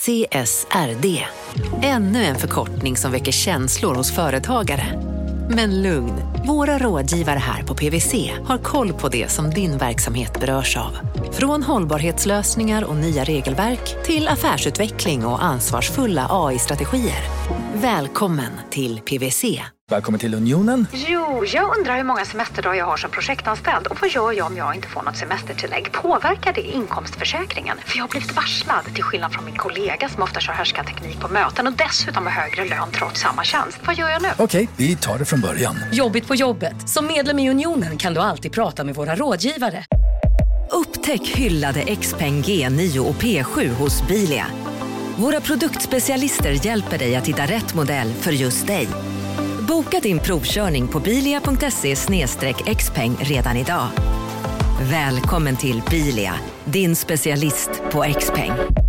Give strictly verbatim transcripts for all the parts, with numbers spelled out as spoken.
C S R D. Ännu en förkortning som väcker känslor hos företagare. Men lugn, våra rådgivare här på P W C har koll på det som din verksamhet berörs av. Från hållbarhetslösningar och nya regelverk till affärsutveckling och ansvarsfulla A I-strategier. Välkommen till P W C. Välkommen till Unionen. Jo, jag undrar hur många semesterdagar jag har som projektanställd. Och vad gör jag om jag inte får något semestertillägg? Påverkar det inkomstförsäkringen? För jag har blivit varslad, till skillnad från min kollega som ofta kör härskarteknik på möten och dessutom har högre lön trots samma tjänst. Vad gör jag nu? Okej, vi tar det från början. Jobbigt på jobbet. Som medlem i Unionen kan du alltid prata med våra rådgivare. Upptäck hyllade Xpeng G nio och P sju hos Bilia. Våra produktspecialister hjälper dig att hitta rätt modell för just dig. Boka din provkörning på bilia punkt se slash xpeng redan idag. Välkommen till Bilia, din specialist på Xpeng.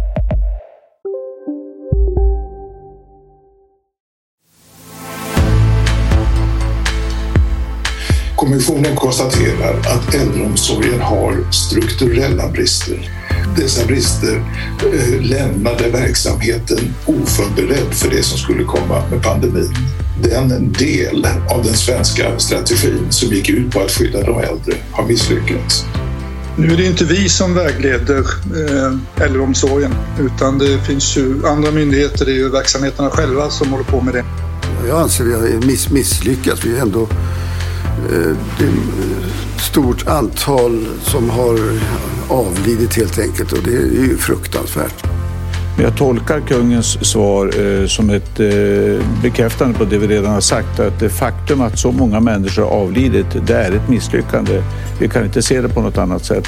Kommissionen konstaterar att äldreomsorgen har strukturella brister. Dessa brister eh, lämnade verksamheten oförberedd för det som skulle komma med pandemin. Den del av den svenska strategin som gick ut på att skydda de äldre har misslyckats. Nu är det inte vi som vägleder eh, äldreomsorgen, utan det finns ju andra myndigheter, det är ju verksamheterna själva som håller på med det. Jag anser vi har miss- misslyckats. Vi är ändå eh, det är ett stort antal som har avlidit helt enkelt, och det är ju fruktansvärt. Jag tolkar kungens svar eh, som ett eh, bekräftande på det vi redan har sagt, att det faktum att så många människor har avlidit, det är ett misslyckande. Vi kan inte se det på något annat sätt.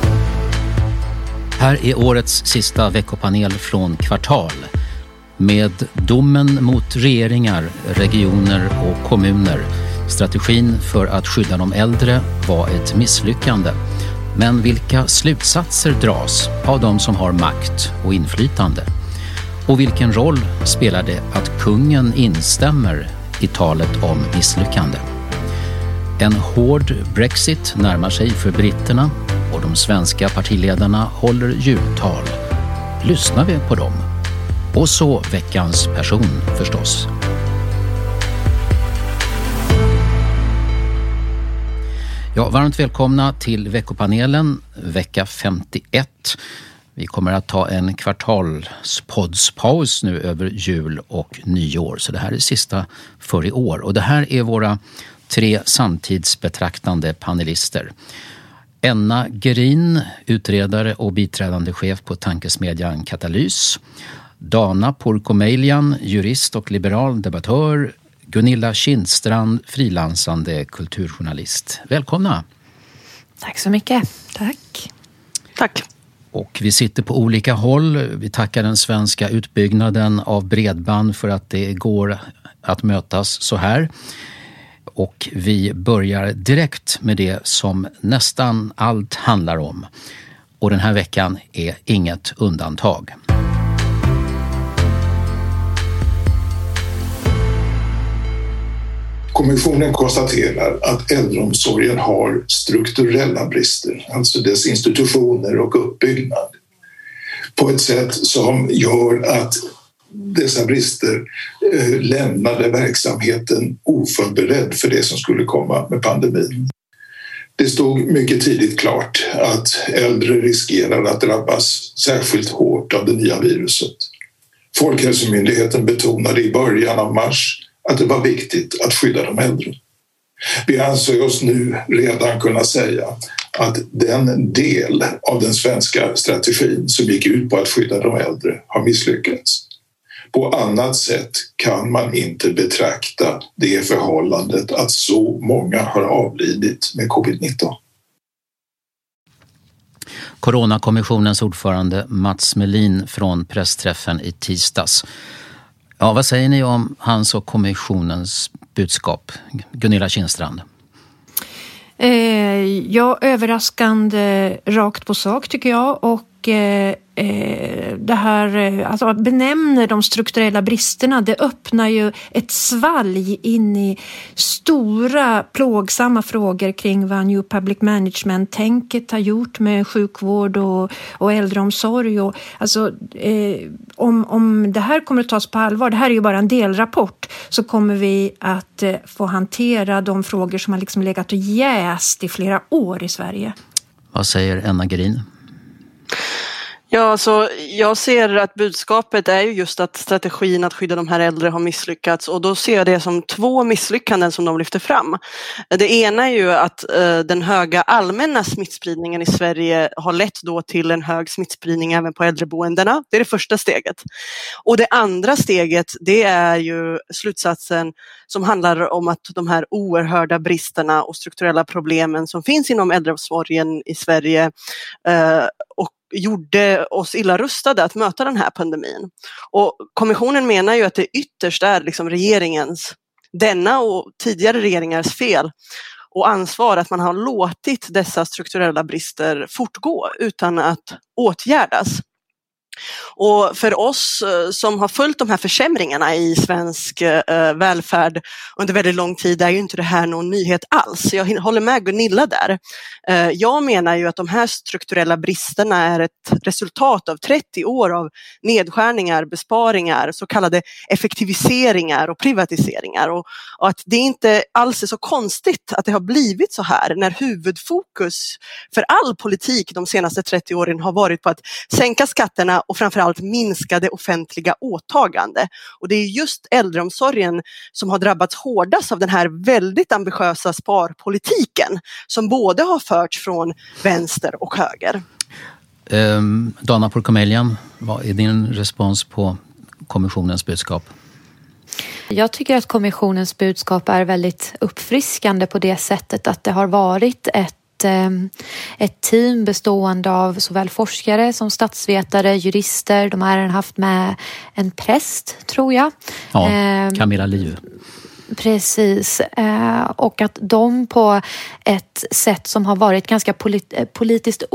Här är årets sista veckopanel från Kvartal. Med domen mot regeringar, regioner och kommuner. Strategin för att skydda de äldre var ett misslyckande. Men vilka slutsatser dras av de som har makt och inflytande? Och vilken roll spelar det att kungen instämmer i talet om misslyckande? En hård Brexit närmar sig för britterna och de svenska partiledarna håller jultal. Lyssnar vi på dem? Och så veckans person förstås. Ja, varmt välkomna till veckopanelen, vecka femtioett. Vi kommer att ta en kvartalspoddspaus nu över jul och nyår. Så det här är sista för i år. Och det här är våra tre samtidsbetraktande panelister. Enna Gerin, utredare och biträdande chef på tankesmedjan Katalys. Dana Porkomelian, jurist och liberal debattör. Gunilla Kindstrand, frilansande kulturjournalist. Välkomna! Tack så mycket. Tack. Tack. Och vi sitter på olika håll. Vi tackar den svenska utbyggnaden av bredband för att det går att mötas så här. Och vi börjar direkt med det som nästan allt handlar om. Och den här veckan är inget undantag. Kommissionen konstaterar att äldreomsorgen har strukturella brister, alltså dess institutioner och uppbyggnad, på ett sätt som gör att dessa brister eh, lämnade verksamheten oförberedd för det som skulle komma med pandemin. Det stod mycket tidigt klart att äldre riskerar att drabbas särskilt hårt av det nya viruset. Folkhälsomyndigheten betonade i början av mars att det var viktigt att skydda de äldre. Vi anser oss nu redan kunna säga att den del av den svenska strategin som gick ut på att skydda de äldre har misslyckats. På annat sätt kan man inte betrakta det förhållandet att så många har avlidit med covid nitton. Coronakommissionens ordförande Mats Melin från pressträffen i tisdags. Ja, vad säger ni om hans och kommissionens budskap? Gunilla Kindstrand. Eh, ja, överraskande rakt på sak tycker jag, och eh, eh, det här, alltså att benämna de strukturella bristerna, det öppnar ju ett svalg in i stora plågsamma frågor kring vad New Public Management-tänket har gjort med sjukvård och, och äldreomsorg. Och, alltså, eh, om, om det här kommer att tas på allvar, det här är ju bara en delrapport, så kommer vi att eh, få hantera de frågor som har liksom legat och jäst i flera år i Sverige. Vad säger Anna Green? Ja, så jag ser att budskapet är ju just att strategin att skydda de här äldre har misslyckats, och då ser jag det som två misslyckanden som de lyfter fram. Det ena är ju att eh, den höga allmänna smittspridningen i Sverige har lett då till en hög smittspridning även på äldreboendena. Det är det första steget. Och det andra steget, det är ju slutsatsen som handlar om att de här oerhörda bristerna och strukturella problemen som finns inom äldreomsorgen i Sverige eh, och gjorde oss illa rustade att möta den här pandemin. Och kommissionen menar ju att det ytterst är liksom regeringens, denna och tidigare regeringars fel och ansvar att man har låtit dessa strukturella brister fortgå utan att åtgärdas. Och för oss som har följt de här försämringarna i svensk eh, välfärd under väldigt lång tid är ju inte det här någon nyhet alls. Jag håller med Gunilla där. Eh, jag menar ju att de här strukturella bristerna är ett resultat av trettio år av nedskärningar, besparingar, så kallade effektiviseringar och privatiseringar. Och, och att det inte alls är så konstigt att det har blivit så här när huvudfokus för all politik de senaste trettio åren har varit på att sänka skatterna och framförallt minskade offentliga åtagande. Och det är just äldreomsorgen som har drabbats hårdast av den här väldigt ambitiösa sparpolitiken som både har förts från vänster och höger. Um, Dana Pourkoumelian, vad är din respons på kommissionens budskap? Jag tycker att kommissionens budskap är väldigt uppfriskande på det sättet att det har varit ett ett team bestående av såväl forskare som statsvetare, jurister. De har även haft med en präst, tror jag. Ja, Camilla Liu. Precis, och att de på ett sätt som har varit ganska polit- politiskt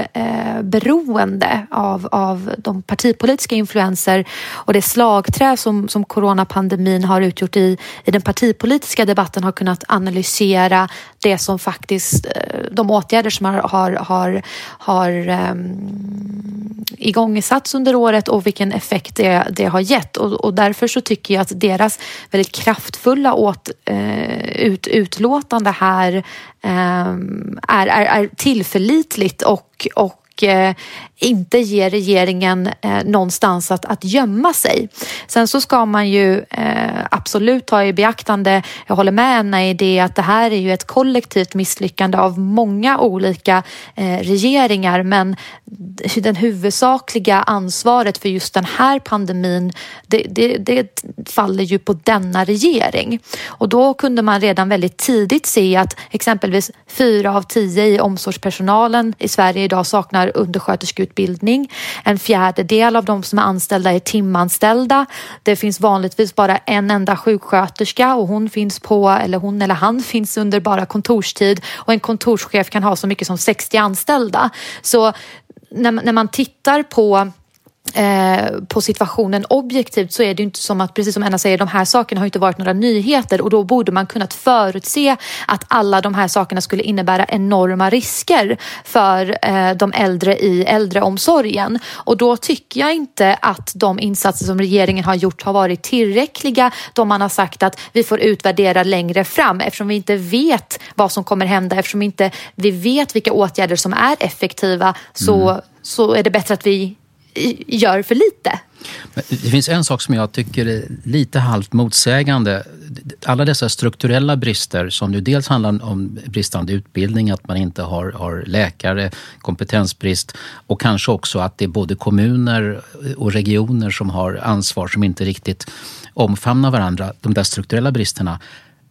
oberoende av, av de partipolitiska influenser och det slagträ som, som coronapandemin har utgjort i, i den partipolitiska debatten har kunnat analysera det som faktiskt, de åtgärder som har, har, har, har um, igångsatts under året och vilken effekt det, det har gett. Och, och därför så tycker jag att deras väldigt kraftfulla åt, uh, ut, utlåtande här um, är, är, är tillförlitligt och, och uh, inte ger regeringen eh, någonstans att, att gömma sig. Sen så ska man ju eh, absolut ta i beaktande, jag håller med Anna i det, att det här är ju ett kollektivt misslyckande av många olika eh, regeringar, men den huvudsakliga ansvaret för just den här pandemin det, det, det faller ju på denna regering. Och då kunde man redan väldigt tidigt se att exempelvis fyra av tio i omsorgspersonalen i Sverige idag saknar undersköterskeutbildning. En fjärdedel av de som är anställda är timanställda. Det finns vanligtvis bara en enda sjuksköterska och hon finns på, eller hon eller han finns under bara kontorstid, och en kontorschef kan ha så mycket som sextio anställda. Så när, när man tittar på Eh, på situationen objektivt så är det inte som att, precis som Anna säger, de här sakerna har inte varit några nyheter, och då borde man kunnat förutse att alla de här sakerna skulle innebära enorma risker för eh, de äldre i äldreomsorgen. Och då tycker jag inte att de insatser som regeringen har gjort har varit tillräckliga, då man har sagt att vi får utvärdera längre fram, eftersom vi inte vet vad som kommer hända, eftersom inte vi vet vilka åtgärder som är effektiva, så, mm. så är det bättre att vi gör för lite. Det finns en sak som jag tycker är lite halvt motsägande. Alla dessa strukturella brister som nu dels handlar om bristande utbildning, att man inte har, har läkare, kompetensbrist, och kanske också att det är både kommuner och regioner som har ansvar som inte riktigt omfamnar varandra, de där strukturella bristerna.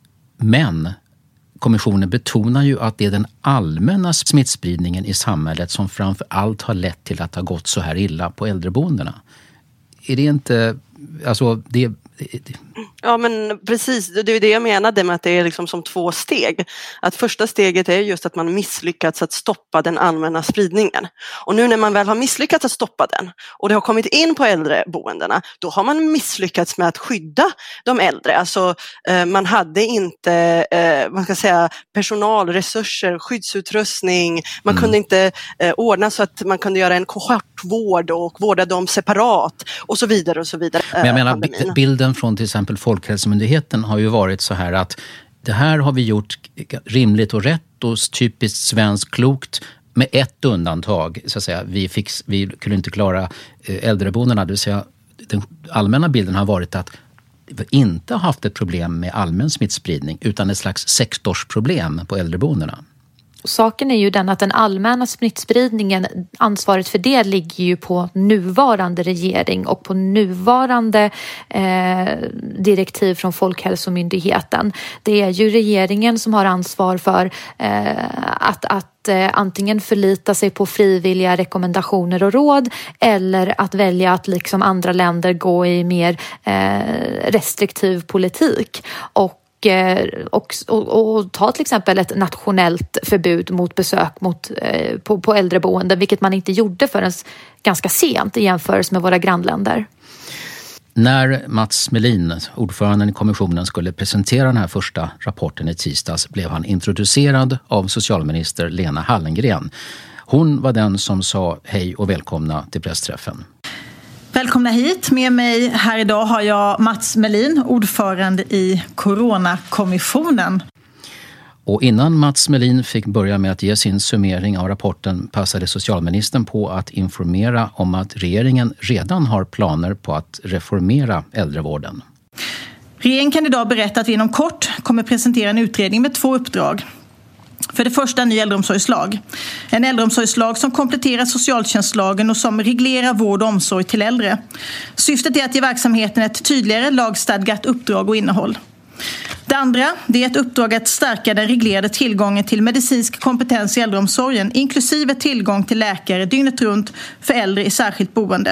Men kommissionen betonar ju att det är den allmänna smittspridningen i samhället som framför allt har lett till att det har gått så här illa på äldreboendena. Är det inte, alltså det, Ja, men precis. Det är det jag menade med att det är liksom som två steg. Att första steget är just att man misslyckats att stoppa den allmänna spridningen. Och nu när man väl har misslyckats att stoppa den och det har kommit in på äldreboendena, då har man misslyckats med att skydda de äldre. Alltså eh, man hade inte eh, man ska säga, personal, resurser, skyddsutrustning. Man mm. kunde inte eh, ordna så att man kunde göra en kohortvård och vårda dem separat och så vidare och så vidare. Men jag menar, pandemin. Bilden från till exempel Folkhälsomyndigheten har ju varit så här att det här har vi gjort rimligt och rätt och typiskt svenskt klokt med ett undantag. Så att säga. Vi, fick, vi kunde inte klara äldreboendena, det vill säga den allmänna bilden har varit att vi inte har haft ett problem med allmän smittspridning utan ett slags sektorsproblem på äldreboendena. Saken är ju den att den allmänna smittspridningen, ansvaret för det ligger ju på nuvarande regering och på nuvarande eh, direktiv från Folkhälsomyndigheten. Det är ju regeringen som har ansvar för eh, att, att eh, antingen förlita sig på frivilliga rekommendationer och råd eller att välja att liksom andra länder gå i mer eh, restriktiv politik. Och Och, och, och ta till exempel ett nationellt förbud mot besök mot, eh, på, på äldreboenden, vilket man inte gjorde förrän ganska sent i jämförelse med våra grannländer. När Mats Melin, ordföranden i kommissionen, skulle presentera den här första rapporten i tisdags blev han introducerad av socialminister Lena Hallengren. Hon var den som sa hej och välkomna till pressträffen. Välkomna hit. Med mig här idag har jag Mats Melin, ordförande i Coronakommissionen. Och innan Mats Melin fick börja med att ge sin summering av rapporten passade socialministern på att informera om att regeringen redan har planer på att reformera äldrevården. Regeringen kan idag berätta att vi inom kort kommer presentera en utredning med två uppdrag. För det första en ny äldreomsorgslag. En äldreomsorgslag som kompletterar socialtjänstlagen och som reglerar vård och omsorg till äldre. Syftet är att ge verksamheten ett tydligare lagstadgat uppdrag och innehåll. Det andra det är ett uppdrag att stärka den reglerade tillgången till medicinsk kompetens i äldreomsorgen, inklusive tillgång till läkare dygnet runt för äldre i särskilt boende.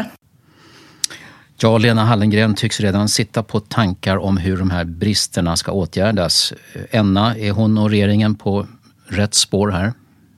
Ja, Lena Hallengren tycks redan sitta på tankar om hur de här bristerna ska åtgärdas. Enna, är hon och regeringen på rätt spår här?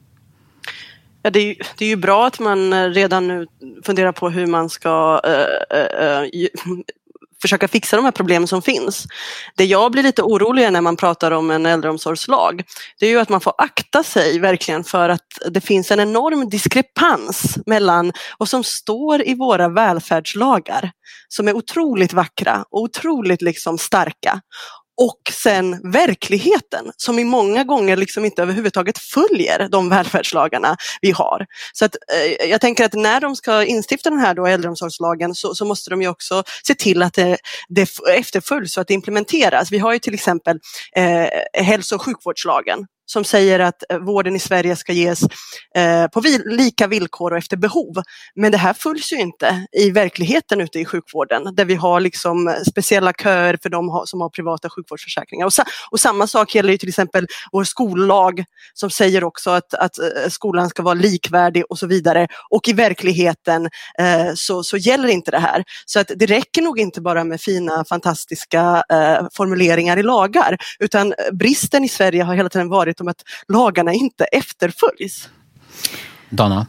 Ja, det är ju, det är ju bra att man redan nu funderar på hur man ska äh, äh, försöka fixa de här problemen som finns. Det jag blir lite orolig när man pratar om en äldreomsorgslag, det är ju att man får akta sig verkligen för att det finns en enorm diskrepans mellan vad som står i våra välfärdslagar som är otroligt vackra och otroligt liksom starka och sen verkligheten som i många gånger liksom inte överhuvudtaget följer de välfärdslagarna vi har. Så att, eh, jag tänker att när de ska instifta den här då äldreomsorgslagen så, så måste de ju också se till att det, det efterföljs och att det implementeras. Vi har ju till exempel eh, hälso- och sjukvårdslagen som säger att vården i Sverige ska ges eh, på vil- lika villkor och efter behov. Men det här följs ju inte i verkligheten ute i sjukvården där vi har liksom speciella köer för de ha- som har privata sjukvårdsförsäkringar. Och, sa- och samma sak gäller ju till exempel vår skollag som säger också att, att eh, skolan ska vara likvärdig och så vidare. Och i verkligheten eh, så, så gäller inte det här. Så att det räcker nog inte bara med fina, fantastiska eh, formuleringar i lagar utan bristen i Sverige har hela tiden varit om att lagarna inte efterföljs. Dana?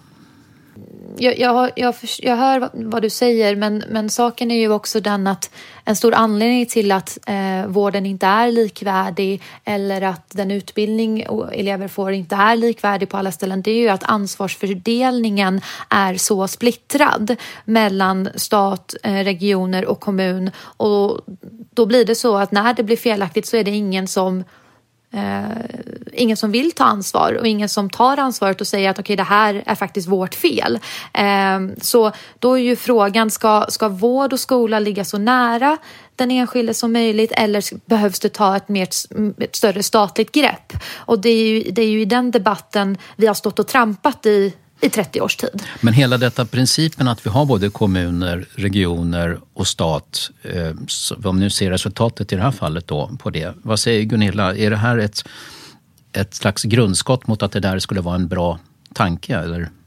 Jag, jag, jag, jag hör vad du säger men, men saken är ju också den att en stor anledning till att eh, vården inte är likvärdig eller att den utbildning elever får inte är likvärdig på alla ställen, det är ju att ansvarsfördelningen är så splittrad mellan stat, eh, regioner och kommun och då blir det så att när det blir felaktigt så är det ingen som Uh, ingen som vill ta ansvar och ingen som tar ansvaret och säger att okej, okay, det här är faktiskt vårt fel. Uh, så då är ju frågan, ska, ska vård och skola ligga så nära den enskilde som möjligt eller behövs det ta ett, mer, ett större statligt grepp? Och det är, ju, det är ju i den debatten vi har stått och trampat i i trettio års tid. Men hela detta principen att vi har både kommuner, regioner och stat, eh, om nu ser resultatet i det här fallet då på det. Vad säger Gunilla? Är det här ett, ett slags grundskott mot att det där skulle vara en bra tanke eller?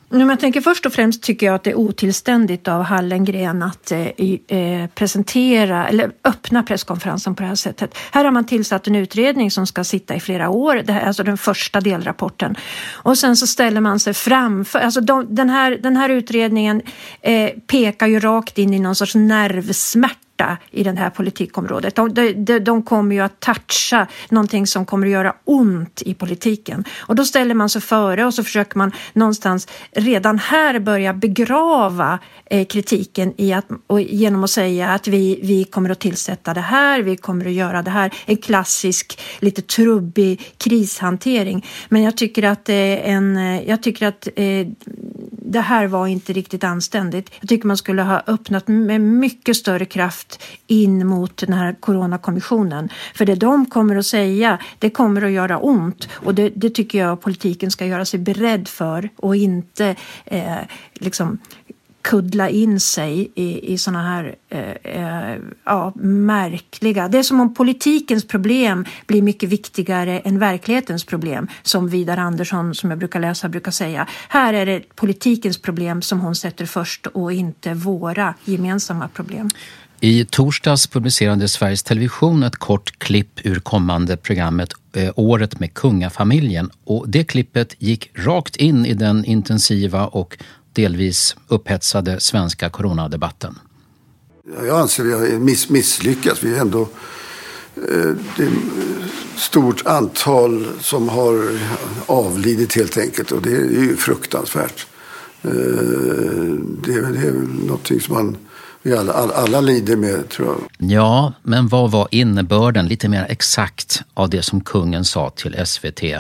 Men jag tänker först och främst tycker jag att det är otillständigt av Hallengren att eh, presentera eller öppna presskonferensen på det här sättet. Här har man tillsatt en utredning som ska sitta i flera år, det här, alltså den första delrapporten. Och sen så ställer man sig framför, alltså de, den, här, den här utredningen eh, pekar ju rakt in i någon sorts nervsmärta i det här politikområdet. De, de, de kommer ju att toucha någonting som kommer att göra ont i politiken. Och då ställer man sig före och så försöker man någonstans redan här börja begrava eh, kritiken i att, och genom att säga att vi, vi kommer att tillsätta det här, vi kommer att göra det här. En klassisk, lite trubbig krishantering. Men jag tycker att, eh, en, jag tycker att eh, det här var inte riktigt anständigt. Jag tycker man skulle ha öppnat med mycket större kraft in mot den här coronakommissionen. För det de kommer att säga, det kommer att göra ont. Och det, det tycker jag politiken ska göra sig beredd för. Och inte eh, liksom kuddla in sig i, i såna här eh, eh, ja, märkliga. Det är som om politikens problem blir mycket viktigare än verklighetens problem. Som Vidar Andersson, som jag brukar läsa, brukar säga. Här är det politikens problem som hon sätter först och inte våra gemensamma problem. I torsdags publicerade Sveriges Television ett kort klipp ur kommande programmet eh, Året med kungafamiljen. Och det klippet gick rakt in i den intensiva och delvis upphetsade svenska coronadebatten. Jag anser att vi har miss- misslyckats. Vi är ändå eh, det är ett stort antal som har avlidit helt enkelt. Och det är ju fruktansvärt. Eh, det, är, det är någonting som man... Vi alla, alla, alla lider med, tror jag. Ja, men vad var innebörden lite mer exakt av det som kungen sa till S V T?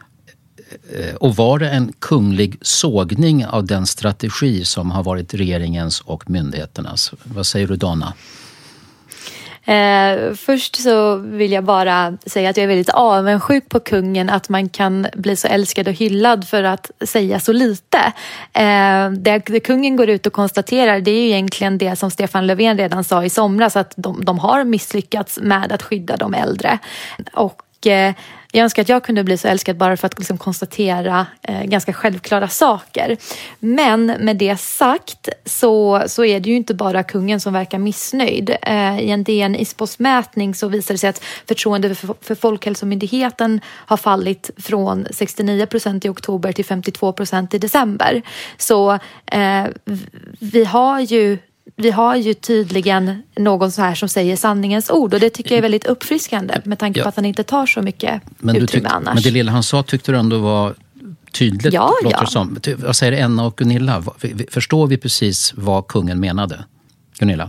Och var det en kunglig sågning av den strategi som har varit regeringens och myndigheternas? Vad säger du, Donna? Eh, först så vill jag bara säga att jag är väldigt avundsjuk på kungen, att man kan bli så älskad och hyllad för att säga så lite. Eh, det, det kungen går ut och konstaterar, det är ju egentligen det som Stefan Löfven redan sa i somras, att de, de har misslyckats med att skydda de äldre. Och eh, jag önskar att jag kunde bli så älskad bara för att liksom konstatera eh, ganska självklara saker. Men med det sagt så, så är det ju inte bara kungen som verkar missnöjd. Eh, I en D N ISPOS-mätning så visar det sig att förtroendet för, för Folkhälsomyndigheten har fallit från sextionio procent i oktober till femtiotvå procent i december. Så eh, vi har ju Vi har ju tydligen någon så här som säger sanningens ord, och det tycker jag är väldigt uppfriskande med tanke på ja. att han inte tar så mycket men utrymme annars. Men det lilla han sa tyckte du ändå var tydligt? Ja, ja. Som. Jag säger Enna och Gunilla, förstår vi precis vad kungen menade? Gunilla?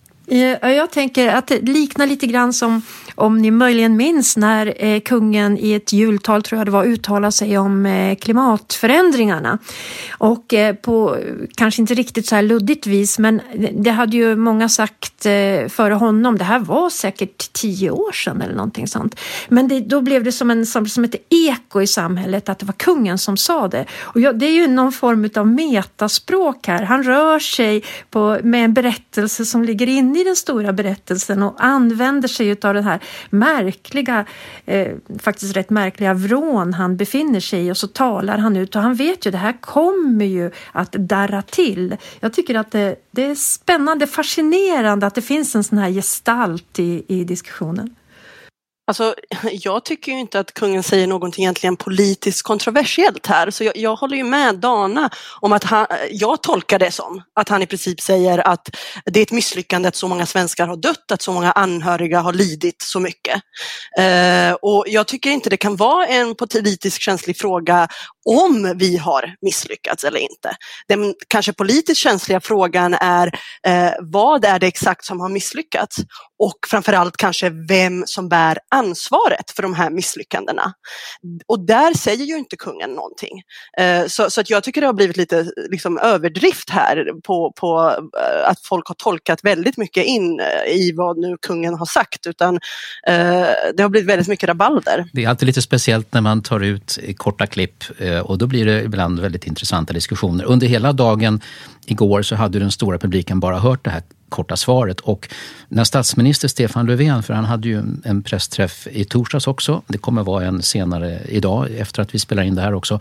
Jag tänker att det liknar lite grann som, om ni möjligen minns, när eh, kungen i ett jultal, tror jag det var, uttalade sig om eh, klimatförändringarna. Och eh, på kanske inte riktigt så här luddigt vis, men det hade ju många sagt eh, före honom. Det här var säkert tio år sedan eller någonting sånt. Men det, då blev det som, en, som, som ett eko i samhället att det var kungen som sa det. Och ja, det är ju någon form av metaspråk här. Han rör sig på, med en berättelse som ligger inne i den stora berättelsen och använder sig av den här märkliga, eh, faktiskt rätt märkliga vrån han befinner sig i, och så talar han ut, och han vet ju det här kommer ju att darra till. Jag tycker att det, det är spännande, fascinerande att det finns en sån här gestalt i, i diskussionen. Alltså, jag tycker ju inte att kungen säger någonting egentligen politiskt kontroversiellt här. Så jag, jag håller ju med Dana om att han, jag tolkar det som att han i princip säger att det är ett misslyckande att så många svenskar har dött, att så många anhöriga har lidit så mycket. Eh, och jag tycker inte det kan vara en politiskt känslig fråga om vi har misslyckats eller inte. Den kanske politiskt känsliga frågan är eh, vad är det exakt som har misslyckats? Och framförallt kanske vem som bär ansvaret för de här misslyckandena. Och där säger ju inte kungen någonting. Så, så att jag tycker det har blivit lite liksom, överdrift här på, på att folk har tolkat väldigt mycket in i vad nu kungen har sagt. Utan det har blivit väldigt mycket rabalder. Det är alltid lite speciellt när man tar ut korta klipp, och då blir det ibland väldigt intressanta diskussioner. Under hela dagen igår så hade den stora publiken bara hört det här korta svaret, och när statsminister Stefan Löfven, för han hade ju en pressträff i torsdags också, det kommer vara en senare idag efter att vi spelar in det här också,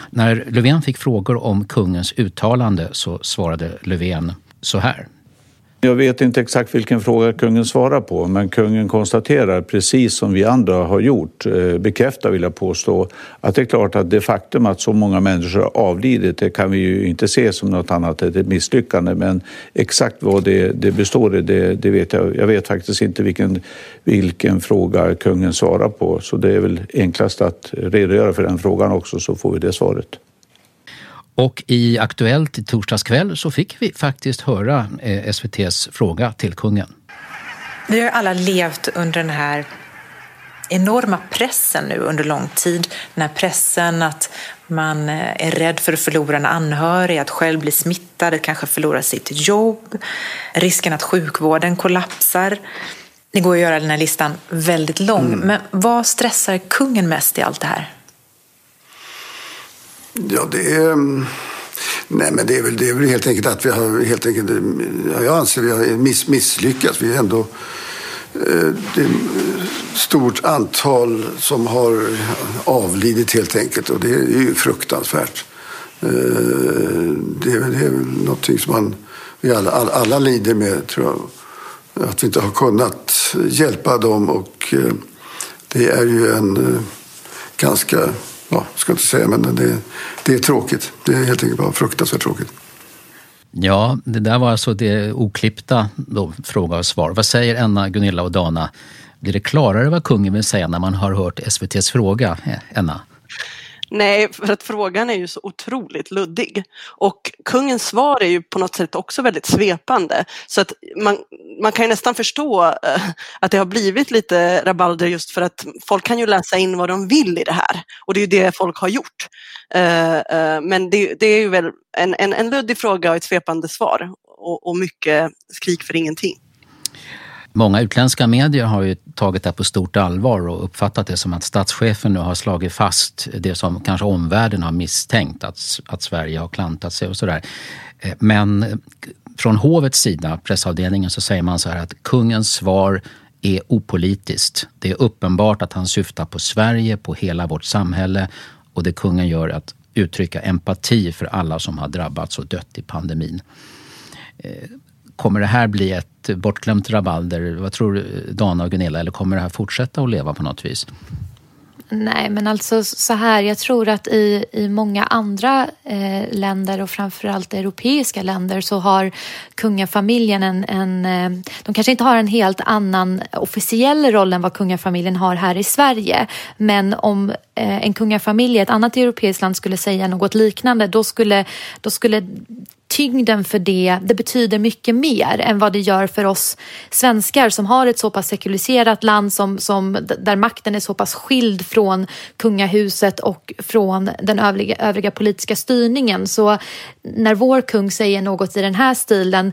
När Löfven fick frågor om kungens uttalande så svarade Löfven så här. Jag vet inte exakt vilken fråga kungen svarar på, men kungen konstaterar, precis som vi andra har gjort, bekräftar vill jag påstå, att det är klart att det faktum att så många människor har avlidit, det kan vi ju inte se som något annat än ett misslyckande, men exakt vad det, det består i, det, det vet jag. Jag vet faktiskt inte vilken, vilken fråga kungen svarar på, så det är väl enklast att redogöra för den frågan också, så får vi det svaret. Och i Aktuellt i torsdags kväll så fick vi faktiskt höra eh, S V T:s fråga till kungen. Vi har alla levt under den här enorma pressen nu under lång tid. Den här pressen att man är rädd för att förlora en anhörig, att själv bli smittad, att kanske förlora sitt jobb. Risken att sjukvården kollapsar. Det går att göra den här listan väldigt lång. Mm. Men vad stressar kungen mest i allt det här? Ja, det är, nej, men det är väl, det är väl helt enkelt att vi har helt enkelt, jag anser vi har miss, misslyckats. Vi är ändå det är stort antal som har avlidit helt enkelt, och det är ju fruktansvärt. Det är, det är väl någonting som man, vi alla, alla, alla lider med, tror jag, att vi inte har kunnat hjälpa dem, och det är ju en ganska, ja, ska inte säga, men det, det är tråkigt. Det är helt enkelt bara fruktansvärt tråkigt. Ja, det där var alltså det oklippta då, fråga och svar. Vad säger Enna, Gunilla och Dana? Blir det klarare vad kungen vill säga när man har hört S V T:s fråga, Enna? Nej, för att frågan är ju så otroligt luddig. Och kungens svar är ju på något sätt också väldigt svepande. Så att man, man kan ju nästan förstå uh, att det har blivit lite rabalder, just för att folk kan ju läsa in vad de vill i det här. Och det är ju det folk har gjort. Uh, uh, men det, det är ju väl en, en, en luddig fråga och ett svepande svar. Och, och mycket skrik för ingenting. Många utländska medier har ju tagit det på stort allvar och uppfattat det som att statschefen nu har slagit fast det som kanske omvärlden har misstänkt, att, att Sverige har klantat sig och sådär. Men från hovets sida, pressavdelningen, så säger man så här att kungens svar är opolitiskt. Det är uppenbart att han syftar på Sverige, på hela vårt samhälle, och det kungen gör att uttrycka empati för alla som har drabbats och dött i pandemin. Kommer det här bli ett bortglömt rabalder? Vad tror Dana och Gunilla? Eller kommer det här fortsätta att leva på något vis? Nej, men alltså så här, jag tror att i, i många andra eh, länder och framförallt europeiska länder så har kungafamiljen en, en eh, de kanske inte har en helt annan officiell roll än vad kungafamiljen har här i Sverige. Men om eh, en kungafamilj i ett annat europeiskt land skulle säga något liknande, då skulle, då skulle tyngden för det, det betyder mycket mer än vad det gör för oss svenskar som har ett så pass sekuliserat land som, som, där makten är så pass skild från kungahuset och från den övriga, övriga politiska styrningen. Så när vår kung säger något i den här stilen,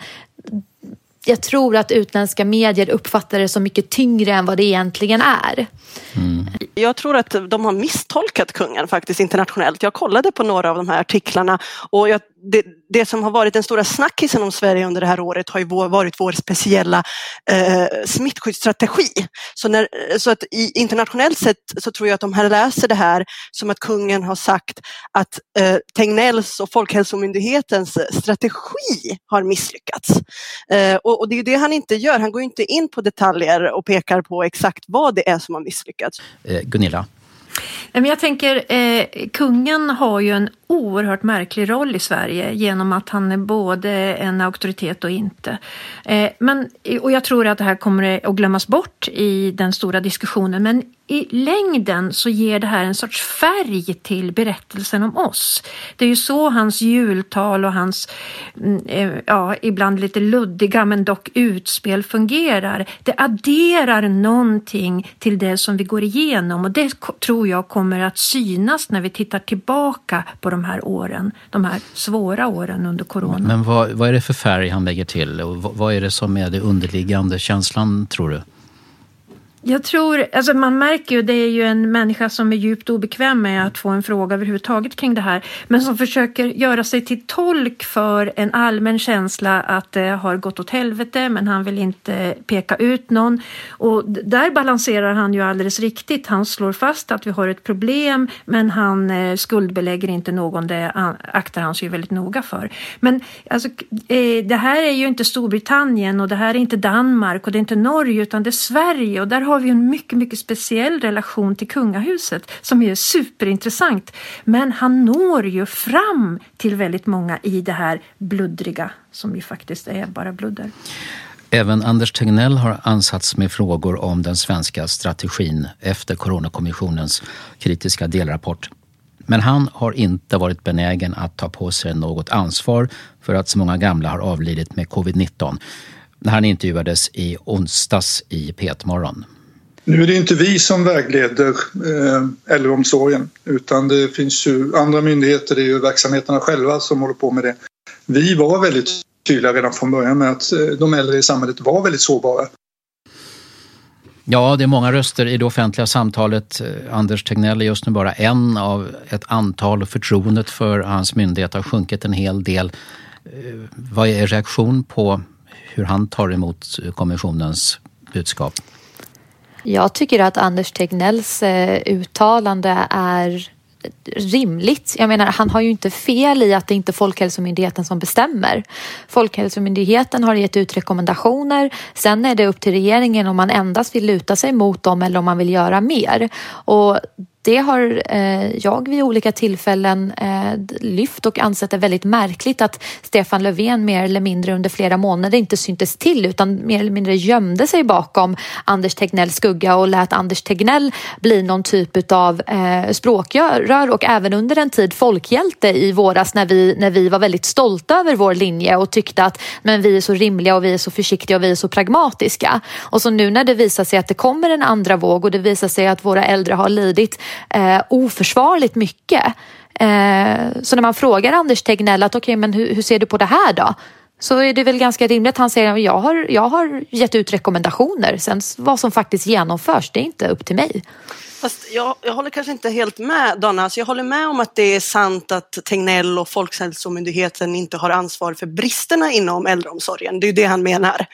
jag tror att utländska medier uppfattar det som mycket tyngre än vad det egentligen är. Mm. Jag tror att de har misstolkat kungen faktiskt internationellt. Jag kollade på några av de här artiklarna, och jag, det, det som har varit den stora snackisen om Sverige under det här året har ju varit vår speciella eh, smittskyddsstrategi. Så, när, så att i internationellt sett så tror jag att de här läser det här som att kungen har sagt att eh, Tegnells och Folkhälsomyndighetens strategi har misslyckats. Eh, och, och det är ju det han inte gör. Han går inte in på detaljer och pekar på exakt vad det är som har misslyckats. Eh, Gunilla? Jag tänker, eh, kungen har ju en oerhört märklig roll i Sverige genom att han är både en auktoritet och inte. Eh, men, och jag tror att det här kommer att glömmas bort i den stora diskussionen, men i längden så ger det här en sorts färg till berättelsen om oss. Det är ju så hans jultal och hans eh, ja, ibland lite luddiga men dock utspel fungerar. Det adderar någonting till det som vi går igenom, och det tror jag kommer att synas när vi tittar tillbaka på de här åren, de här svåra åren under corona. Men vad, vad är det för färg han lägger till, och vad, vad är det som är det underliggande känslan, tror du? Jag tror, alltså man märker ju, det är ju en människa som är djupt obekväm med att få en fråga överhuvudtaget kring det här, men som försöker göra sig till tolk för en allmän känsla att det har gått åt helvete, men han vill inte peka ut någon. Och där balanserar han ju alldeles riktigt. Han slår fast att vi har ett problem, men han eh, skuldbelägger inte någon. Det aktar han sig ju väldigt noga för. Men alltså, eh, det här är ju inte Storbritannien och det här är inte Danmark och det är inte Norge, utan det är Sverige, och där har vi en mycket, mycket speciell relation till kungahuset som är superintressant. Men han når ju fram till väldigt många i det här bluddriga som ju faktiskt är bara bludder. Även Anders Tegnell har ansats med frågor om den svenska strategin efter Coronakommissionens kritiska delrapport. Men han har inte varit benägen att ta på sig något ansvar för att så många gamla har avlidit med covid nitton när han intervjuades i onsdags i P ett-morgon. Nu är det inte vi som vägleder eh, äldreomsorgen, utan det finns ju andra myndigheter, det är ju verksamheterna själva som håller på med det. Vi var väldigt tydliga redan från början med att eh, de äldre i samhället var väldigt sårbara. Ja, det är många röster i det offentliga samtalet. Anders Tegnell är just nu bara en av ett antal. Förtroendet för hans myndighet har sjunkit en hel del. Vad är reaktion på hur han tar emot kommissionens budskap? Jag tycker att Anders Tegnells uttalande är rimligt. Jag menar, han har ju inte fel i att det inte är Folkhälsomyndigheten som bestämmer. Folkhälsomyndigheten har gett ut rekommendationer. Sen är det upp till regeringen om man endast vill luta sig mot dem eller om man vill göra mer. Och det har eh, jag vid olika tillfällen eh, lyft och ansett det väldigt märkligt att Stefan Löfven mer eller mindre under flera månader inte syntes till, utan mer eller mindre gömde sig bakom Anders Tegnells skugga och lät Anders Tegnell bli någon typ av eh, språkrör och även under en tid folkhjälte i våras när vi, när vi var väldigt stolta över vår linje och tyckte att men vi är så rimliga och vi är så försiktiga och vi är så pragmatiska. Och så nu när det visar sig att det kommer en andra våg och det visar sig att våra äldre har lidit Eh, oförsvarligt mycket. Eh, så när man frågar Anders Tegnell att okej, okay, men hur, hur ser du på det här då? Så är det väl ganska rimligt att han säger att jag har, jag har gett ut rekommendationer. Sen vad som faktiskt genomförs, det är inte upp till mig. Fast jag, jag håller kanske inte helt med, Donna. Så jag håller med om att det är sant att Tegnell och Folkhälsomyndigheten inte har ansvar för bristerna inom äldreomsorgen. Det är ju det han menar.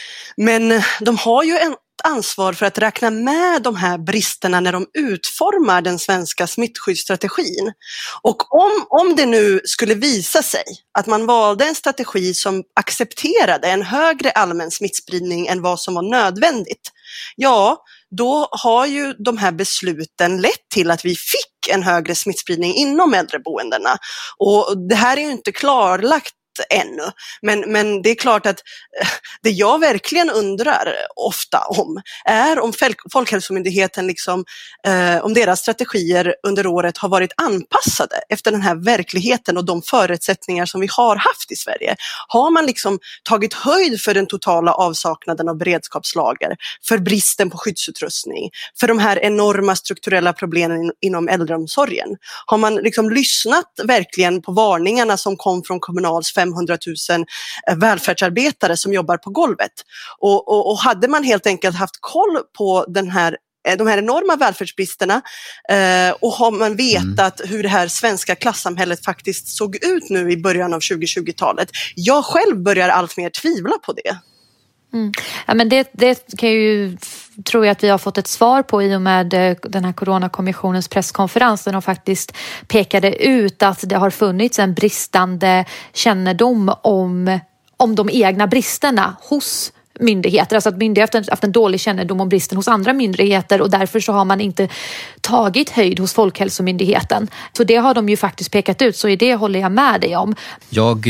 Men de har ju en ansvar för att räkna med de här bristerna när de utformar den svenska smittskyddsstrategin. Och om, om det nu skulle visa sig att man valde en strategi som accepterade en högre allmän smittspridning än vad som var nödvändigt, ja, då har ju de här besluten lett till att vi fick en högre smittspridning inom äldreboendena. Och det här är ju inte klarlagt ännu. Men, men det är klart att det jag verkligen undrar ofta om är om Folkhälsomyndigheten liksom, eh, om deras strategier under året har varit anpassade efter den här verkligheten och de förutsättningar som vi har haft i Sverige. Har man liksom tagit höjd för den totala avsaknaden av beredskapslager, för bristen på skyddsutrustning, för de här enorma strukturella problemen inom äldreomsorgen? Har man liksom lyssnat verkligen på varningarna som kom från Kommunals femhundratusen välfärdsarbetare som jobbar på golvet? Och, och, och hade man helt enkelt haft koll på den här, de här enorma välfärdsbristerna eh, och har man vetat mm. hur det här svenska klassamhället faktiskt såg ut nu i början av tjugohundratjugotalet? Jag själv börjar allt mer tvivla på det. Mm. Ja, men det, det kan ju, tror jag att vi har fått ett svar på i och med den här Coronakommissionens presskonferens där de faktiskt pekade ut att det har funnits en bristande kännedom om, om de egna bristerna hos myndigheter. Alltså att myndigheten har haft en dålig kännedom om bristen hos andra myndigheter och därför så har man inte tagit höjd hos Folkhälsomyndigheten. Så det har de ju faktiskt pekat ut, så i det håller jag med dig om. Jag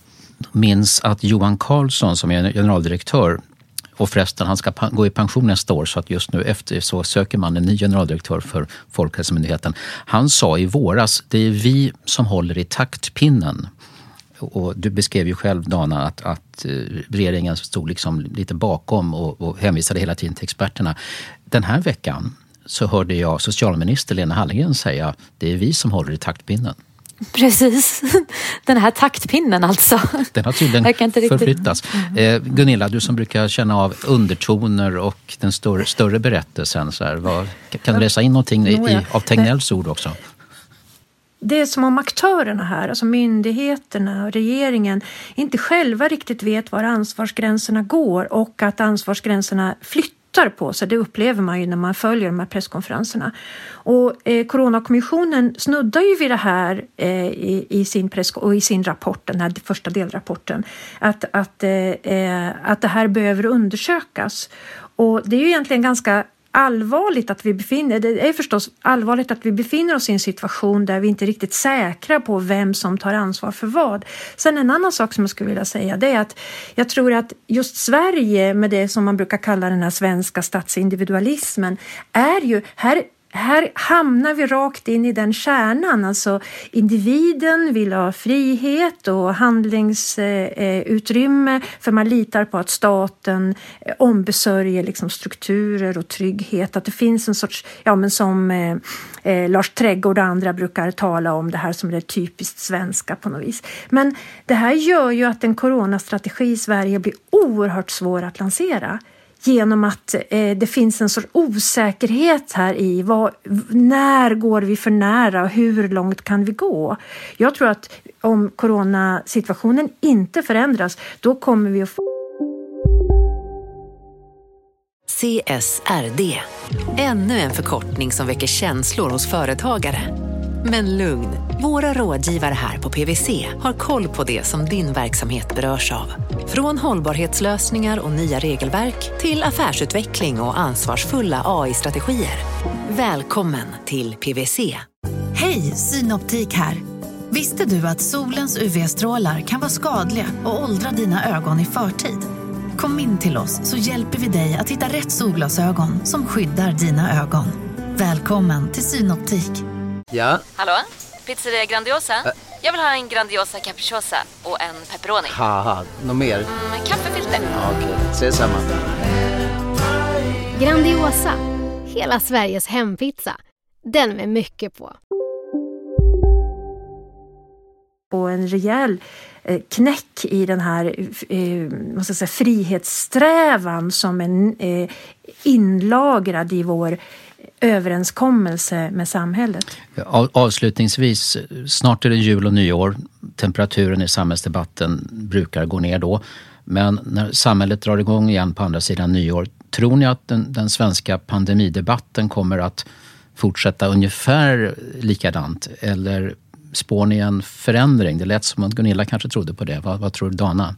minns att Johan Carlsson som är generaldirektör, och förresten han ska gå i pension nästa år, så att just nu efter så söker man en ny generaldirektör för Folkhälsomyndigheten. Han sa i våras, det är vi som håller i taktpinnen. Och du beskrev ju själv, Dana, att, att regeringen stod liksom lite bakom och, och hänvisade hela tiden till experterna. Den här veckan så hörde jag socialminister Lena Hallengren säga det är vi som håller i taktpinnen. Precis, den här taktpinnen alltså. Den har tydligen riktigt... förflyttats. Mm. Eh, Gunilla, du som brukar känna av undertoner och den större, större berättelsen, så här, vad, kan du läsa in någonting i, i, av Tegnells ord också? Det är som om aktörerna här, alltså myndigheterna och regeringen, inte själva riktigt vet var ansvarsgränserna går och att ansvarsgränserna flyttar på sig. Det upplever man ju när man följer de här presskonferenserna. Och eh, Coronakommissionen snuddar ju vid det här eh, i, i sin press och i sin rapport, den här första delrapporten, att, att, eh, att det här behöver undersökas. Och det är ju egentligen ganska allvarligt att vi befinner, det är förstås allvarligt att vi befinner oss i en situation där vi inte är riktigt säkra på vem som tar ansvar för vad. Sen en annan sak som jag skulle vilja säga, det är att jag tror att just Sverige med det som man brukar kalla den här svenska statsindividualismen är ju, här Här hamnar vi rakt in i den kärnan, alltså individen vill ha frihet och handlingsutrymme för man litar på att staten ombesörjer liksom strukturer och trygghet, att det finns en sorts, ja men som eh, Lars Trädgård och andra brukar tala om det här som det typiskt svenska på något vis. Men det här gör ju att en coronastrategi i Sverige blir oerhört svår att lansera. Genom att eh, det finns en sorts osäkerhet här i vad, när går vi för nära och hur långt kan vi gå. Jag tror att om coronasituationen inte förändras, då kommer vi att få... C S R D. Ännu en förkortning som väcker känslor hos företagare. Men lugn, våra rådgivare här på P W C har koll på det som din verksamhet berörs av. Från hållbarhetslösningar och nya regelverk till affärsutveckling och ansvarsfulla A I-strategier. Välkommen till P W C. Hej, Synoptik här. Visste du att solens U V-strålar kan vara skadliga och åldra dina ögon i förtid? Kom in till oss så hjälper vi dig att hitta rätt solglasögon som skyddar dina ögon. Välkommen till Synoptik. Ja? Hallå? Pizzeria Grandiosa? Ä Jag vill ha en Grandiosa capriciosa och en pepperoni. Haha, något mer? Mm, kaffefilter. Ja, okej, okay. Ses samma. Grandiosa, hela Sveriges hempizza. Den med mycket på. Och en rejäl eh, knäck i den här eh, vad ska jag säga, frihetssträvan som är eh, inlagrad i vår överenskommelse med samhället. Avslutningsvis, snart är det jul och nyår. Temperaturen i samhällsdebatten brukar gå ner då. Men när samhället drar igång igen på andra sidan nyår, tror ni att den, den svenska pandemidebatten kommer att fortsätta ungefär likadant? Eller spår ni en förändring? Det lät som att Gunilla kanske trodde på det. Vad, vad tror Dana?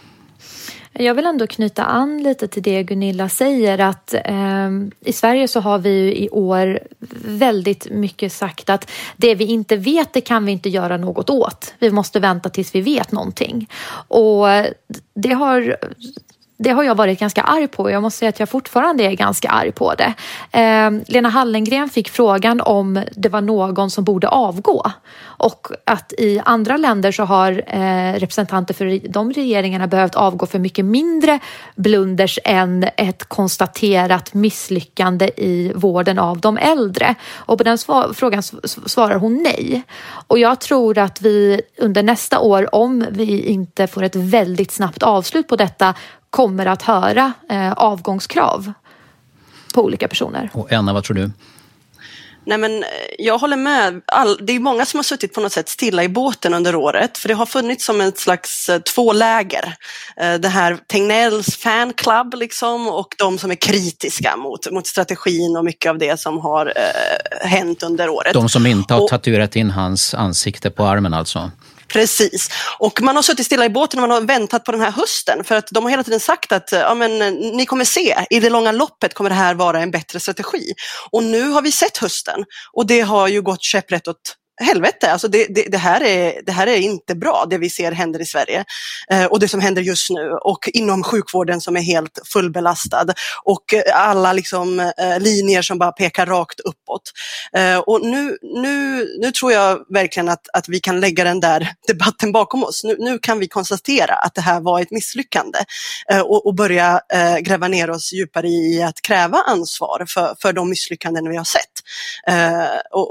Jag vill ändå knyta an lite till det Gunilla säger, att eh, i Sverige så har vi ju i år väldigt mycket sagt att det vi inte vet, det kan vi inte göra något åt. Vi måste vänta tills vi vet någonting. Och det har... Det har jag varit ganska arg på. Jag måste säga att jag fortfarande är ganska arg på det. Eh, Lena Hallengren fick frågan om det var någon som borde avgå. Och att i andra länder så har eh, representanter för de regeringarna behövt avgå för mycket mindre blunders än ett konstaterat misslyckande i vården av de äldre. Och på den svar- frågan svarar hon nej. Och jag tror att vi under nästa år, om vi inte får ett väldigt snabbt avslut på detta, kommer att höra eh, avgångskrav på olika personer. Och Anna, vad tror du? Nej, men jag håller med. All, det är många som har suttit på något sätt stilla i båten under året. För det har funnits som ett slags eh, två läger. Eh, det här Tegnells fanclub liksom, och de som är kritiska mot, mot strategin och mycket av det som har eh, hänt under året. De som inte har och, tatuerat in hans ansikte på armen alltså. Precis. Och man har suttit stilla i båten och man har väntat på den här hösten, för att de har hela tiden sagt att ja, men, ni kommer se, i det långa loppet kommer det här vara en bättre strategi. Och nu har vi sett hösten och det har ju gått käpprätt åt helvete. Alltså det, det, det, här är, det här är inte bra, det vi ser händer i Sverige eh, och det som händer just nu, och inom sjukvården som är helt fullbelastad och alla liksom, eh, linjer som bara pekar rakt uppåt. Eh, och nu, nu, nu tror jag verkligen att, att vi kan lägga den där debatten bakom oss. Nu, nu kan vi konstatera att det här var ett misslyckande eh, och, och börja eh, gräva ner oss djupare i att kräva ansvar för, för de misslyckanden vi har sett. Eh, och, och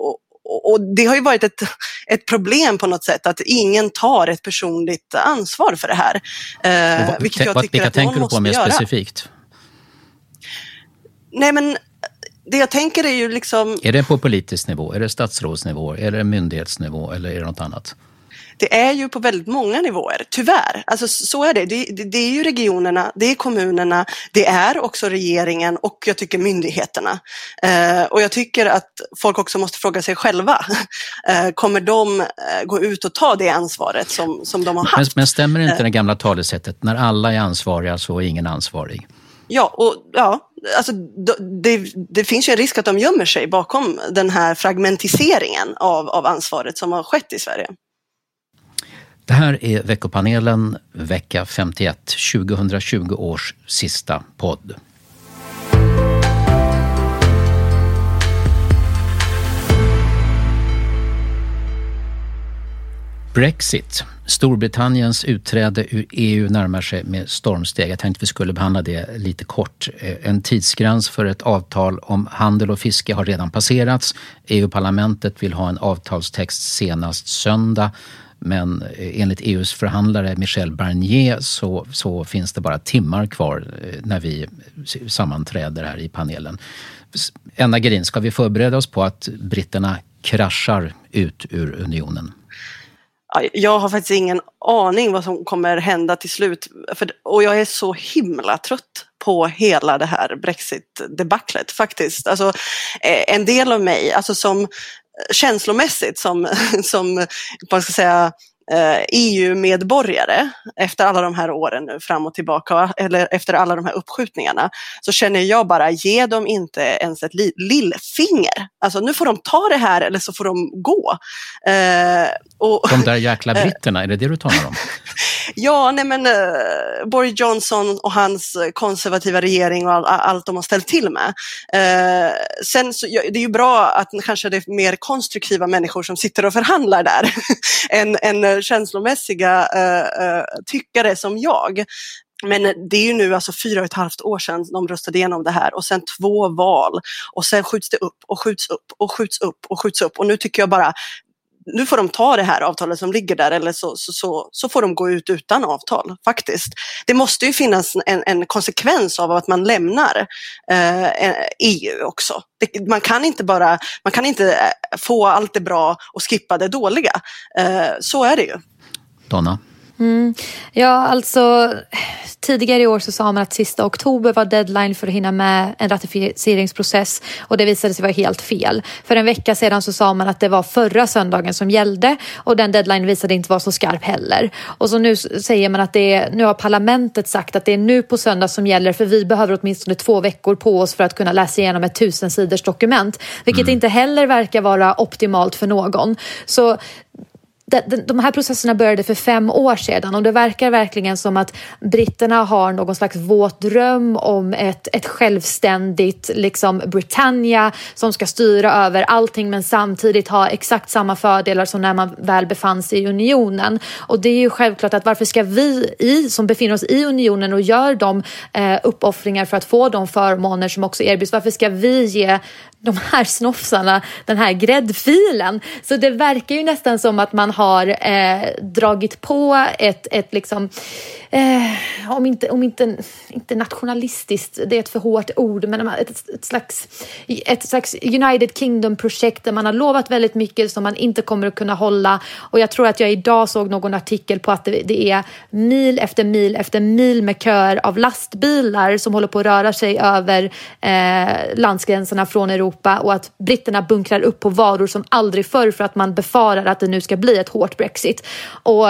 och det har ju varit ett, ett problem på något sätt att ingen tar ett personligt ansvar för det här. Eh, vad, vilket jag vad, tycker vilka att tänker någon du på mer måste göra. specifikt? Nej, men det jag tänker är ju liksom... Är det på politisk nivå? Är det statsrådsnivå? Är det myndighetsnivå? Eller är det något annat? Det är ju på väldigt många nivåer, tyvärr. Alltså så är det. Det, det. det är ju regionerna, det är kommunerna, det är också regeringen och jag tycker myndigheterna. Eh, och jag tycker att folk också måste fråga sig själva. Eh, kommer de eh, gå ut och ta det ansvaret som, som de har haft? Men, men stämmer inte det gamla talesättet, när alla är ansvariga så är ingen ansvarig? Ja, och ja, alltså det, det finns ju en risk att de gömmer sig bakom den här fragmentiseringen av, av ansvaret som har skett i Sverige. Det här är veckopanelen vecka femtioett, tjugohundratjugo års sista podd. Brexit. Storbritanniens utträde ur E U närmar sig med stormsteg. Jag tänkte vi skulle behandla det lite kort. En tidsgräns för ett avtal om handel och fiske har redan passerats. E U-parlamentet vill ha en avtalstext senast söndag. Men enligt E U:s förhandlare Michel Barnier så, så finns det bara timmar kvar när vi sammanträder här i panelen. Anna Gerin, ska vi förbereda oss på att britterna kraschar ut ur unionen? Jag har faktiskt ingen aning vad som kommer hända till slut. För, och jag är så himla trött på hela det här Brexit-debaclet faktiskt. Alltså, en del av mig, alltså som känslomässigt som, som vad ska jag säga, E U-medborgare efter alla de här åren nu fram och tillbaka, eller efter alla de här uppskjutningarna, så känner jag bara, ge dem inte ens ett li- lillfinger. Alltså nu får de ta det här eller så får de gå. Eh, och, de där jäkla britterna, är det det du talar om? Ja, nej men uh, Boris Johnson och hans konservativa regering och all, allt de har ställt till med. Uh, sen så, ja, det är ju bra att kanske det är mer konstruktiva människor som sitter och förhandlar där än, än känslomässiga uh, uh, tyckare som jag. Men det är ju nu alltså fyra och ett halvt år sedan de röstade igenom det här och sen två val och sen skjuts det upp och skjuts upp och skjuts upp och skjuts upp och nu tycker jag bara, nu får de ta det här avtalet som ligger där eller så, så, så, så får de gå ut utan avtal faktiskt. Det måste ju finnas en, en konsekvens av att man lämnar eh, E U också. Det, man kan inte bara, man kan inte få allt det bra och skippa det dåliga. Eh, så är det ju. Donna? Mm. Ja, alltså tidigare i år så sa man att sista oktober var deadline för att hinna med en ratificeringsprocess och det visade sig vara helt fel. För en vecka sedan så sa man att det var förra söndagen som gällde och den deadline visade inte vara så skarp heller. Och så nu säger man att det är, nu har parlamentet sagt att det är nu på söndag som gäller för vi behöver åtminstone två veckor på oss för att kunna läsa igenom ett tusen sidors dokument. Vilket mm. inte heller verkar vara optimalt för någon. Så de här processerna började för fem år sedan och det verkar verkligen som att britterna har någon slags våt dröm om ett, ett självständigt liksom Britannia som ska styra över allting men samtidigt ha exakt samma fördelar som när man väl befann sig i unionen. Och det är ju självklart att varför ska vi i, som befinner oss i unionen och gör de eh, uppoffringar för att få de förmåner som också erbjuds, varför ska vi ge de här snofsarna den här gräddfilen? Så det verkar ju nästan som att man har eh, dragit på ett, ett liksom, eh, om, inte, om inte, inte nationalistiskt, det är ett för hårt ord, men ett, ett, slags, ett slags United Kingdom-projekt där man har lovat väldigt mycket som man inte kommer att kunna hålla. Och jag tror att jag idag såg någon artikel på att det, det är mil efter mil efter mil med köer av lastbilar som håller på att röra sig över eh, landsgränserna från Europa och att britterna bunkrar upp på varor som aldrig förr för att man befarar att det nu ska bli ett hårt Brexit. Och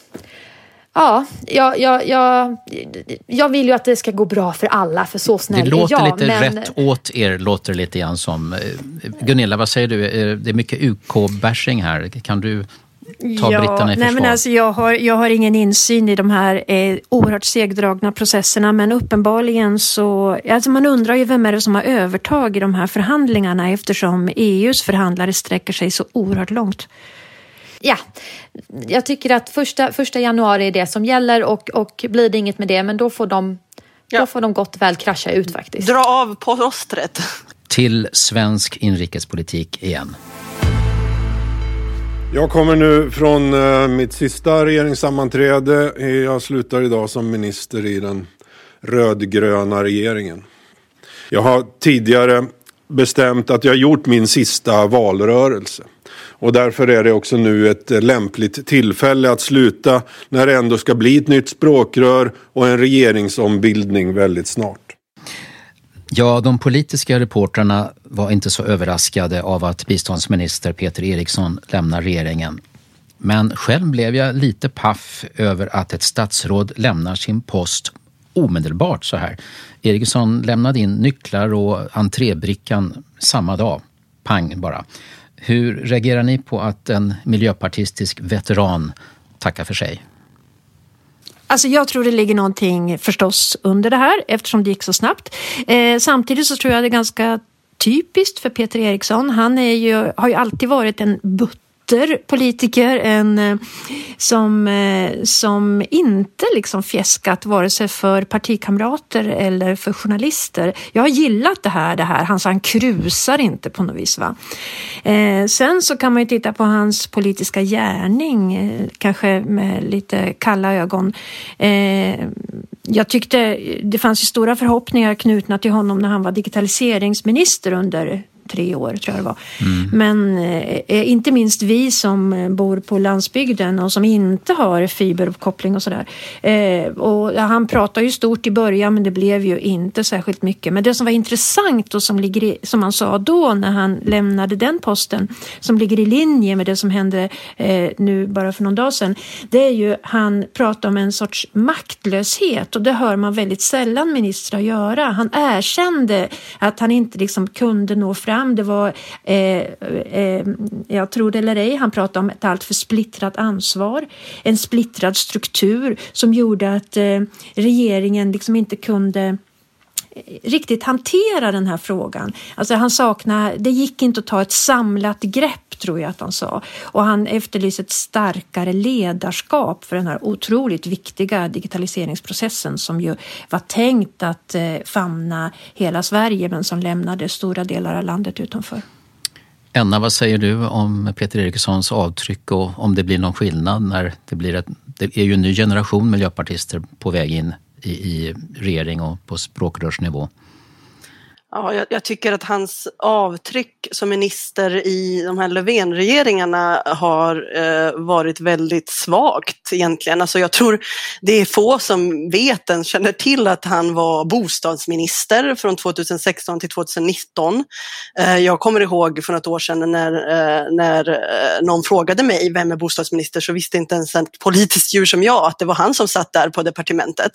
ja, jag, jag, jag, jag vill ju att det ska gå bra för alla, för så snäll är jag. Det låter lite men... rätt åt er, låter lite grann som. Gunilla, vad säger du? Det är mycket U K-bashing här. Kan du ta ja, britterna i nej, försvar? Men alltså, jag, har, jag har ingen insyn i de här eh, oerhört segdragna processerna, men uppenbarligen så, alltså man undrar ju vem är det som har övertag i de här förhandlingarna eftersom E U:s förhandlare sträcker sig så oerhört långt. Ja, jag tycker att första, första januari är det som gäller och, och blir det inget med det, men då får de, ja. då får de gott väl krascha ut faktiskt. Dra av på rostret. Till svensk inrikespolitik igen. Jag kommer nu från uh, mitt sista regeringssammanträde. Jag slutar idag som minister i den rödgröna regeringen. Jag har tidigare bestämt att jag gjort min sista valrörelse. Och därför är det också nu ett lämpligt tillfälle att sluta när det ändå ska bli ett nytt språkrör och en regeringsombildning väldigt snart. Ja, de politiska reportrarna var inte så överraskade av att biståndsminister Peter Eriksson lämnar regeringen. Men själv blev jag lite paff över att ett statsråd lämnar sin post omedelbart så här. Eriksson lämnade in nycklar och entrébrickan samma dag. Pang bara. Hur reagerar ni på att en miljöpartistisk veteran tackar för sig? Alltså jag tror det ligger någonting förstås under det här eftersom det gick så snabbt. Eh, samtidigt så tror jag det är ganska typiskt för Peter Eriksson. Han är ju, har ju alltid varit en butter politiker, en som, som inte liksom fjäskat vare sig för partikamrater eller för journalister. Jag har gillat det här, det här. Han sa han krusar inte på något vis, va? Eh, sen så kan man ju titta på hans politiska gärning, eh, kanske med lite kalla ögon. Eh, jag tyckte det fanns ju stora förhoppningar knutna till honom när han var digitaliseringsminister under tre år tror jag det var. Mm. Men eh, inte minst vi som bor på landsbygden och som inte har fiberuppkoppling och sådär. Eh, och ja, han pratade ju stort i början men det blev ju inte särskilt mycket. Men det som var intressant och som ligger i, som han sa då när han lämnade den posten, som ligger i linje med det som hände eh, nu bara för någon dag sedan, det är ju han pratar om en sorts maktlöshet och det hör man väldigt sällan ministrar göra. Han erkände att han inte liksom kunde nå fram. Det var, eh, eh, jag tror det eller ej, han pratade om ett allt för splittrat ansvar. En splittrad struktur som gjorde att eh, regeringen liksom inte kunde riktigt hantera den här frågan. Alltså han saknar, det gick inte att ta ett samlat grepp tror jag att han sa. Och han efterlyser ett starkare ledarskap för den här otroligt viktiga digitaliseringsprocessen som ju var tänkt att eh, famna hela Sverige men som lämnade stora delar av landet utanför. Enna, vad säger du om Peter Erikssons avtryck och om det blir någon skillnad när det blir ett, det är ju en ny generation miljöpartister på väg in i, i regering och på språkrörsnivå? Ja, jag, jag tycker att hans avtryck som minister i de här Löfven-regeringarna har eh, varit väldigt svagt egentligen. Alltså jag tror det är få som vet än känner till att han var bostadsminister från tjugohundrasexton till tjugohundranitton. Eh, jag kommer ihåg för något år sedan när, eh, när eh, någon frågade mig vem är bostadsminister så visste inte ens ett politiskt djur som jag att det var han som satt där på departementet.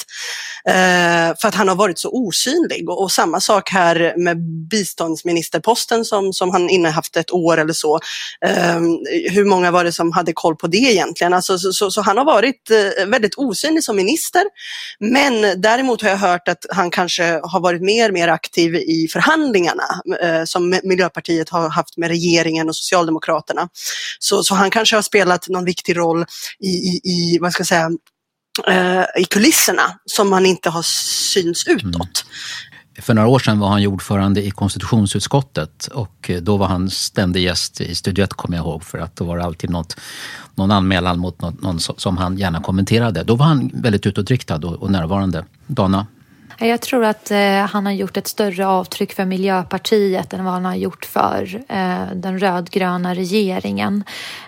Eh, för att han har varit så osynlig och, och samma sak här med biståndsministerposten som, som han innehaft ett år eller så. Um, hur många var det som hade koll på det egentligen? Alltså, så, så, så han har varit uh, väldigt osynlig som minister. Men däremot har jag hört att han kanske har varit mer mer aktiv i förhandlingarna uh, som Miljöpartiet har haft med regeringen och Socialdemokraterna. Så, så han kanske har spelat någon viktig roll i, i, i vad ska jag säga, uh, i kulisserna som man inte har syns utåt. Mm. För några år sedan var han ordförande i konstitutionsutskottet och då var han ständig gäst i Studio ett, kommer jag ihåg, för att då var det alltid något, någon anmälan mot någon, någon som han gärna kommenterade. Då var han väldigt utåtriktad och, och närvarande. Dana? Jag tror att eh, han har gjort ett större avtryck för Miljöpartiet än vad han har gjort för eh, den rödgröna regeringen.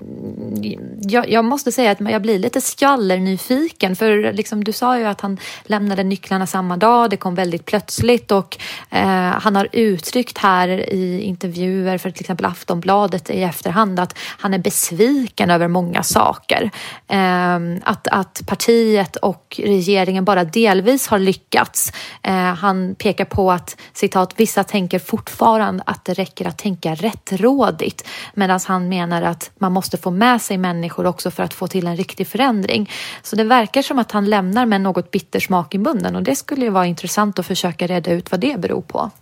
Jag, jag måste säga att jag blir lite skvallernyfiken för liksom, du sa ju att han lämnade nycklarna samma dag, det kom väldigt plötsligt och eh, han har uttryckt här i intervjuer för till exempel Aftonbladet i efterhand att han är besviken över många saker. Eh, att, att partiet och regeringen bara delvis har lyckats. Eh, han pekar på att, citat, vissa tänker fortfarande att det räcker att tänka rättrådigt medan han menar att man måste få med sig människor också för att få till en riktig förändring. Så det verkar som att han lämnar med något bitter smak i munnen och det skulle ju vara intressant att försöka reda ut vad det beror på.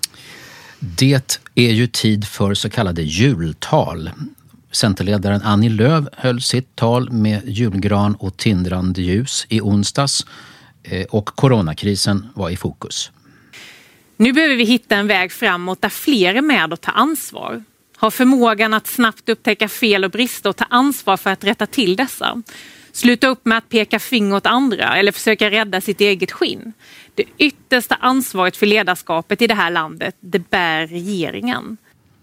Det är ju tid för så kallade jultal. Centerledaren Annie Lööf höll sitt tal med julgran och tindrande ljus i onsdags. Och coronakrisen var i fokus. Nu behöver vi hitta en väg framåt där fler är med och tar ansvar. har förmågan att snabbt upptäcka fel och brister och ta ansvar för att rätta till dessa. Sluta upp med att peka finger åt andra eller försöka rädda sitt eget skinn. Det yttersta ansvaret för ledarskapet i det här landet, det bär regeringen.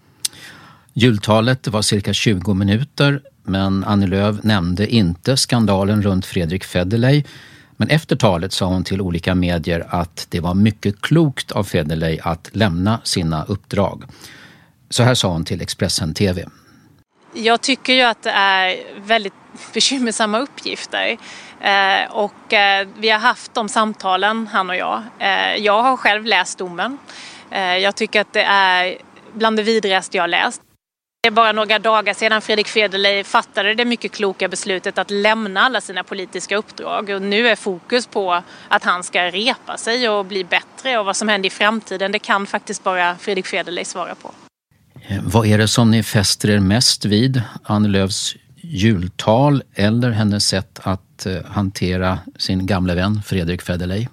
Jultalet var cirka tjugo minuter, men Annie Lööf nämnde inte skandalen runt Fredrik Federley. Men efter talet sa hon till olika medier att det var mycket klokt av Federley att lämna sina uppdrag. Så här sa hon till Expressen T V. Jag tycker ju att det är väldigt bekymmersamma uppgifter eh, och eh, vi har haft de samtalen, han och jag. Eh, jag har själv läst domen. Eh, jag tycker att det är bland det vidrigaste jag har läst. Det är bara några dagar sedan Fredrik Federley fattade det mycket kloka beslutet att lämna alla sina politiska uppdrag. Och nu är fokus på att han ska repa sig och bli bättre, och vad som händer i framtiden, det kan faktiskt bara Fredrik Federley svara på. Vad är det som ni fäster er mest vid? Annie Lööfs jultal eller hennes sätt att hantera sin gamla vän Fredrik Federley?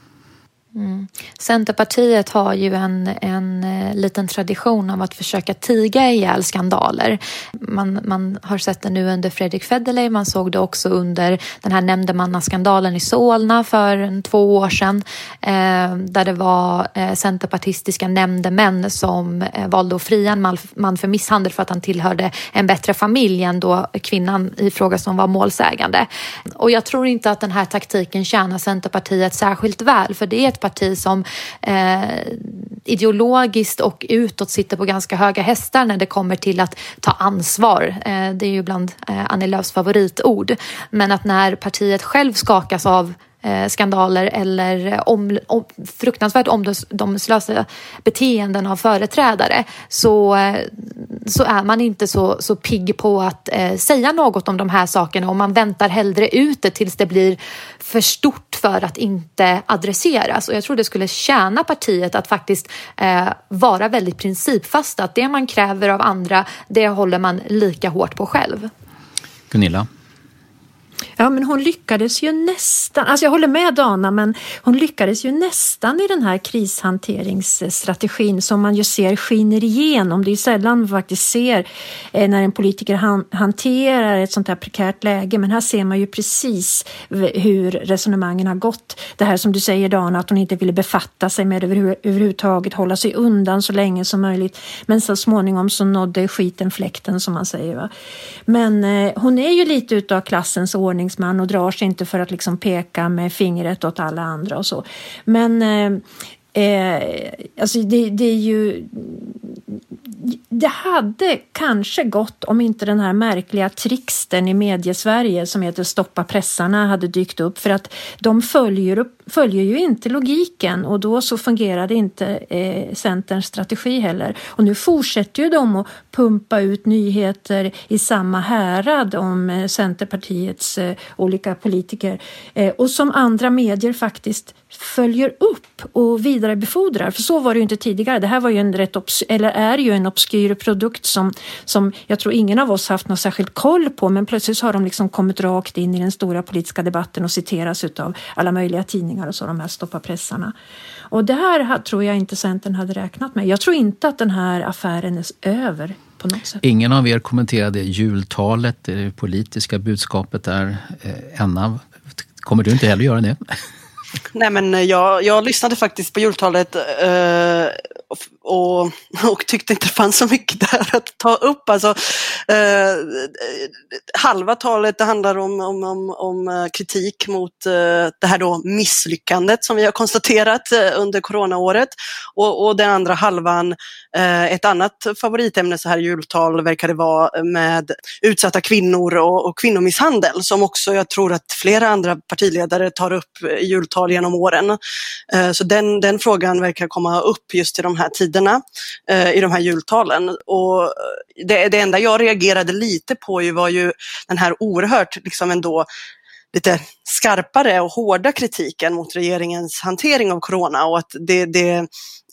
Mm. Centerpartiet har ju en, en liten tradition av att försöka tiga ihjäl skandaler. Man, man har sett det nu under Fredrik Federley, man såg det också under den här nämndemannaskandalen i Solna för en, två år sedan. Eh, där det var eh, centerpartistiska nämndemän som eh, valde att fria en man, man för misshandel för att han tillhörde en bättre familj än då kvinnan i fråga som var målsägande. Och jag tror inte att den här taktiken tjänar Centerpartiet särskilt väl, för det är ett parti som eh, ideologiskt och utåt sitter på ganska höga hästar när det kommer till att ta ansvar. Eh, det är ju bland eh, Annie Lööfs favoritord. Men att när partiet själv skakas av eh, skandaler eller om, om, fruktansvärt omdömeslösa beteenden av företrädare, så, eh, så är man inte så, så pigg på att eh, säga något om de här sakerna, och man väntar hellre ut det tills det blir för stort för att inte adresseras. Och jag tror det skulle tjäna partiet att faktiskt eh, vara väldigt principfast, att det man kräver av andra, det håller man lika hårt på själv. Gunilla? Ja, men hon lyckades ju nästan, alltså jag håller med Dana, men hon lyckades ju nästan i den här krishanteringsstrategin som man ju ser skiner igenom. Det är sällan man faktiskt ser eh, när en politiker han, hanterar ett sånt här prekärt läge, men här ser man ju precis hur resonemangen har gått. Det här som du säger Dana, att hon inte ville befatta sig med över, överhuvudtaget, hålla sig undan så länge som möjligt, men så småningom så nådde skiten fläkten, som man säger, va? Men eh, hon är ju lite utav klassens ordning och drar sig inte för att liksom peka med fingret åt alla andra och så. Men eh, eh, alltså det, det är ju det hade kanske gått om inte den här märkliga tricksten i mediesverige som heter Stoppa pressarna hade dykt upp, för att de följer, upp, följer ju inte logiken, och då så fungerade inte eh, Centerns strategi heller. Och nu fortsätter ju de att pumpa ut nyheter i samma härad om eh, Centerpartiets eh, olika politiker eh, och som andra medier faktiskt följer upp och vidarebefordrar. För så var det ju inte tidigare. Det här var ju en rätt obs- eller är ju en obskyr produkt som, som jag tror ingen av oss haft någon särskilt koll på, men plötsligt har de liksom kommit rakt in i den stora politiska debatten och citeras utav alla möjliga tidningar och så, de här Stoppa pressarna. Och det här tror jag inte Centern hade räknat med. Jag tror inte att den här affären är över på något sätt. Ingen av er kommenterade jultalet, det politiska budskapet där. Anna, kommer du inte heller göra det? Nej, men jag, jag lyssnade faktiskt på jultalet eh, och, och tyckte inte det fanns så mycket där att ta upp. Alltså, eh, halva talet det handlar om, om, om, om kritik mot eh, det här då misslyckandet som vi har konstaterat eh, under coronaåret, och, och den andra halvan, eh, ett annat favoritämne så här jultal verkar det vara, med utsatta kvinnor och, och kvinnomisshandel, som också jag tror att flera andra partiledare tar upp i jultal genom åren. Så den, den frågan verkar komma upp just i de här tiderna, i de här jultalen. Och det, det enda jag reagerade lite på ju var ju den här oerhört liksom ändå lite skarpare och hårda kritiken mot regeringens hantering av corona, och att det, det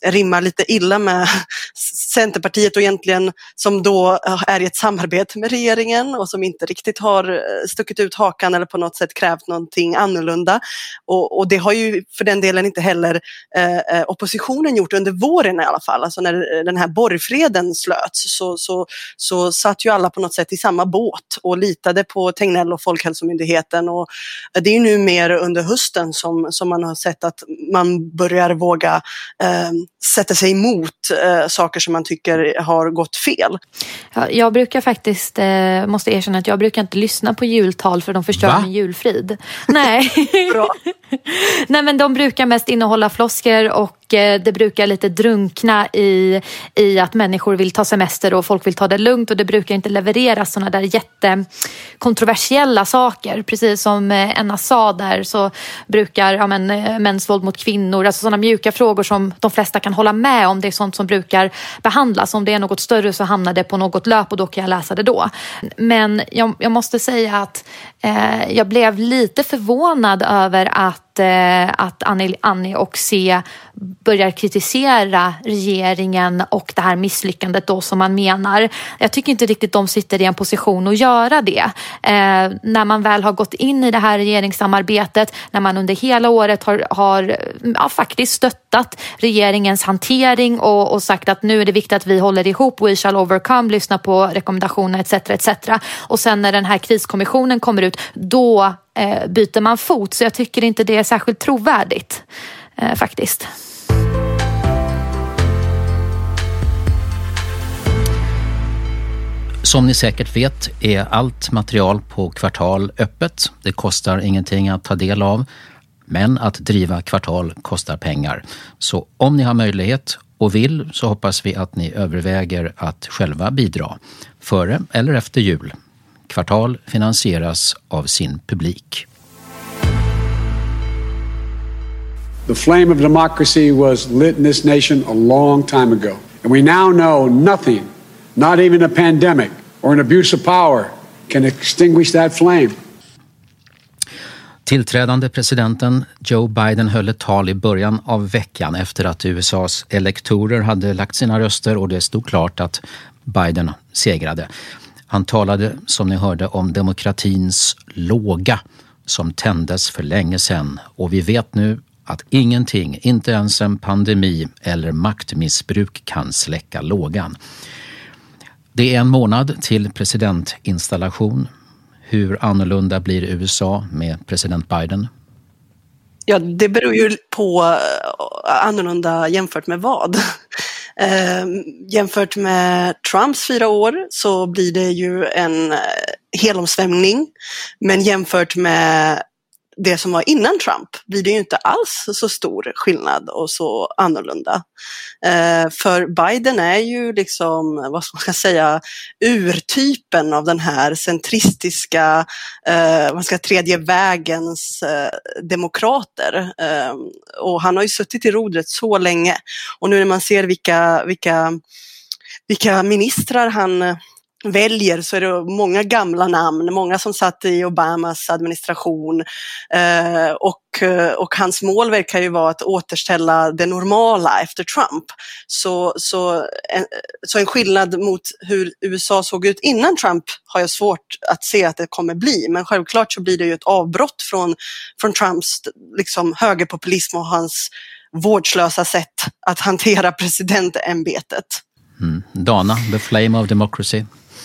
rimmar lite illa med Centerpartiet och egentligen som då är i ett samarbete med regeringen och som inte riktigt har stuckit ut hakan eller på något sätt krävt någonting annorlunda. Och, och det har ju för den delen inte heller eh, oppositionen gjort under våren i alla fall. Alltså när den här borgfreden slöts så, så, så satt ju alla på något sätt i samma båt och litade på Tegnell och Folkhälsomyndigheten. Och det är ju nu mer under hösten som, som man har sett att man börjar våga eh, sätta sig emot eh, saker som man tycker har gått fel. Ja, jag brukar faktiskt, eh, måste erkänna att jag brukar inte lyssna på jultal för de förstör Va? min julfrid. Nej. Bra. Nej, men de brukar mest innehålla flosker och det brukar lite drunkna i, i att människor vill ta semester och folk vill ta det lugnt, och det brukar inte leverera sådana där jättekontroversiella saker. Precis som Enna sa där så brukar ja, men, mäns våld mot kvinnor, alltså sådana mjuka frågor som de flesta kan hålla med om, det är sånt som brukar behandlas. Om det är något större så hamnar det på något löp och då kan jag läsa det då. Men jag, jag måste säga att eh, jag blev lite förvånad över att att Annie, Annie och C börjar kritisera regeringen och det här misslyckandet då som man menar. Jag tycker inte riktigt de sitter i en position att göra det. Eh, när man väl har gått in i det här regeringssamarbetet, när man under hela året har, har ja, faktiskt stöttat regeringens hantering och, och sagt att nu är det viktigt att vi håller ihop, we shall overcome, lyssna på rekommendationer et cetera et cetera. Och sen när den här kriskommissionen kommer ut, då eh, byter man fot. Så jag tycker inte det är särskilt trovärdigt eh, faktiskt. Som ni säkert vet är allt material på Kvartal öppet. Det kostar ingenting att ta del av, men att driva Kvartal kostar pengar. Så om ni har möjlighet och vill så hoppas vi att ni överväger att själva bidra före eller efter jul. Kvartal finansieras av sin publik. The flame of democracy was lit in this nation a long time ago. And we now know nothing, not even a pandemic or an abuse of power, can extinguish that flame. Tillträdande presidenten Joe Biden höll ett tal i början av veckan efter att U S A:s elektorer hade lagt sina röster och det stod klart att Biden segrade. Han talade, som ni hörde, om demokratins låga som tändes för länge sedan, och vi vet nu att ingenting, inte ens en pandemi eller maktmissbruk kan släcka lågan. Det är en månad till presidentinstallation. Hur annorlunda blir U S A med president Biden? Ja, det beror ju på annorlunda jämfört med vad. Eh, jämfört med Trumps fyra år så blir det ju en helomsvämning. Men jämfört med det som var innan Trump blir det ju inte alls så stor skillnad och så annorlunda. Eh, för Biden är ju liksom, vad ska man säga, urtypen av den här centristiska, eh, vad ska jag, tredje vägens eh, demokrater. Eh, och han har ju suttit i rodret så länge. Och nu när man ser vilka, vilka, vilka ministrar han väljer så är det många gamla namn, många som satt i Obamas administration eh, och, och hans mål verkar ju vara att återställa det normala efter Trump. Så, så, en, så en skillnad mot hur U S A såg ut innan Trump har jag svårt att se att det kommer bli, men självklart så blir det ju ett avbrott från, från Trumps liksom, högerpopulism och hans vårdslösa sätt att hantera presidentämbetet. Mm. Dana, the flame of democracy.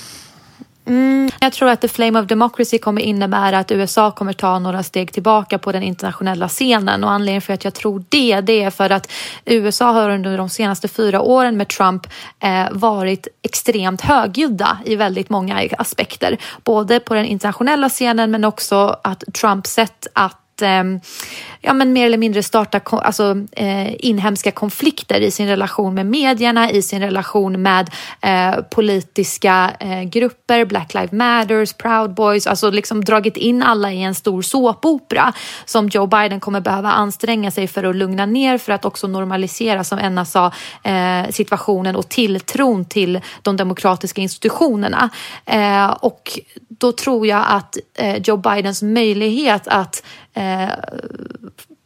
Mm, jag tror att the flame of democracy kommer innebära att U S A kommer ta några steg tillbaka på den internationella scenen, och anledningen för att jag tror det, det är för att U S A har under de senaste fyra åren med Trump eh, varit extremt högljudda i väldigt många aspekter, både på den internationella scenen men också att Trump sett att ja, men mer eller mindre starta alltså, eh, inhemska konflikter i sin relation med medierna, i sin relation med eh, politiska eh, grupper, Black Lives Matters, Proud Boys, alltså liksom dragit in alla i en stor såpopera som Joe Biden kommer behöva anstränga sig för att lugna ner, för att också normalisera, som Enna sa, eh, situationen och tilltron till de demokratiska institutionerna. Eh, och då tror jag att eh, Joe Bidens möjlighet att Eh,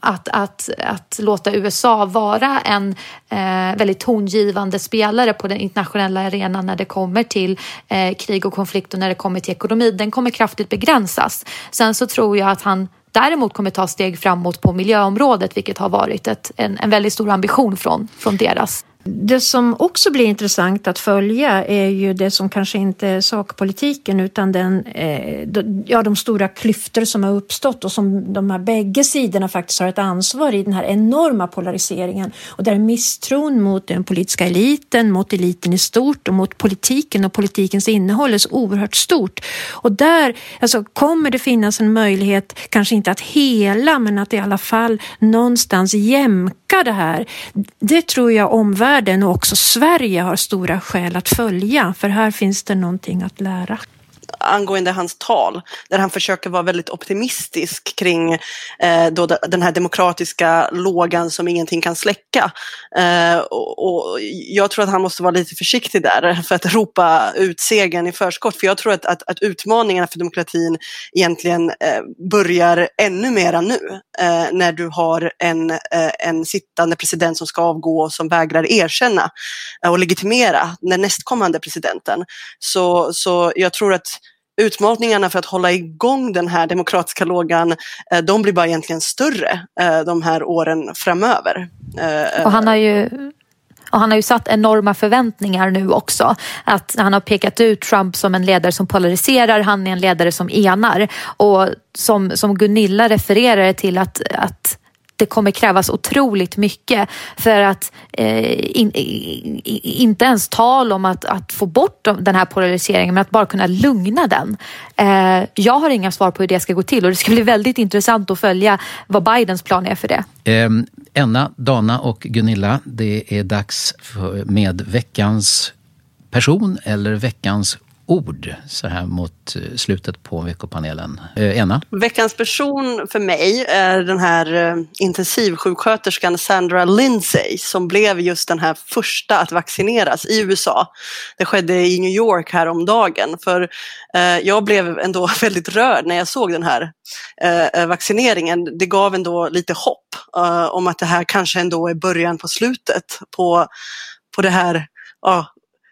att, att, att låta U S A vara en eh, väldigt tongivande spelare på den internationella arenan när det kommer till eh, krig och konflikt och när det kommer till ekonomi, den kommer kraftigt begränsas. Sen så tror jag att han däremot kommer ta steg framåt på miljöområdet, vilket har varit ett, en, en väldigt stor ambition från, från deras. Det som också blir intressant att följa är ju det som kanske inte är sakpolitiken utan den, eh, ja, de stora klyftor som har uppstått och som de här bägge sidorna faktiskt har ett ansvar i den här enorma polariseringen och där misstron mot den politiska eliten, mot eliten i stort och mot politiken och politikens innehåll är så oerhört stort. Och där alltså, kommer det finnas en möjlighet, kanske inte att hela men att i alla fall någonstans jämka det här. Det tror jag omvärlden och också Sverige har stora skäl att följa, för här finns det någonting att lära. Angående hans tal, där han försöker vara väldigt optimistisk kring eh, då den här demokratiska lågan som ingenting kan släcka. Eh, och, och jag tror att han måste vara lite försiktig där för att ropa ut segern i förskott. För jag tror att, att, att utmaningarna för demokratin egentligen eh, börjar ännu mera nu. Eh, när du har en, eh, en sittande president som ska avgå och som vägrar erkänna eh, och legitimera den nästkommande presidenten. Så, så jag tror att utmaningarna för att hålla igång den här demokratiska lågan, de blir bara egentligen större de här åren framöver. Och han har ju, och han har ju satt enorma förväntningar nu också. Att han har pekat ut Trump som en ledare som polariserar, han är en ledare som enar. Och som, som Gunilla refererar till att, att det kommer krävas otroligt mycket för att eh, in, in, inte ens tal om att, att få bort den här polariseringen, men att bara kunna lugna den. Eh, jag har inga svar på hur det ska gå till och det ska bli väldigt intressant att följa vad Bidens plan är för det. Eh, Enna, Dana och Gunilla, det är dags för, med veckans person eller veckans ord så här mot slutet på veckopanelen. Eh, Enna? Veckans person för mig är den här eh, intensivsjuksköterskan Sandra Lindsay som blev just den här första att vaccineras i U S A. Det skedde i New York här om dagen. För eh, jag blev ändå väldigt rörd när jag såg den här eh, vaccineringen. Det gav ändå lite hopp eh, om att det här kanske ändå är början på slutet på, på det här ja,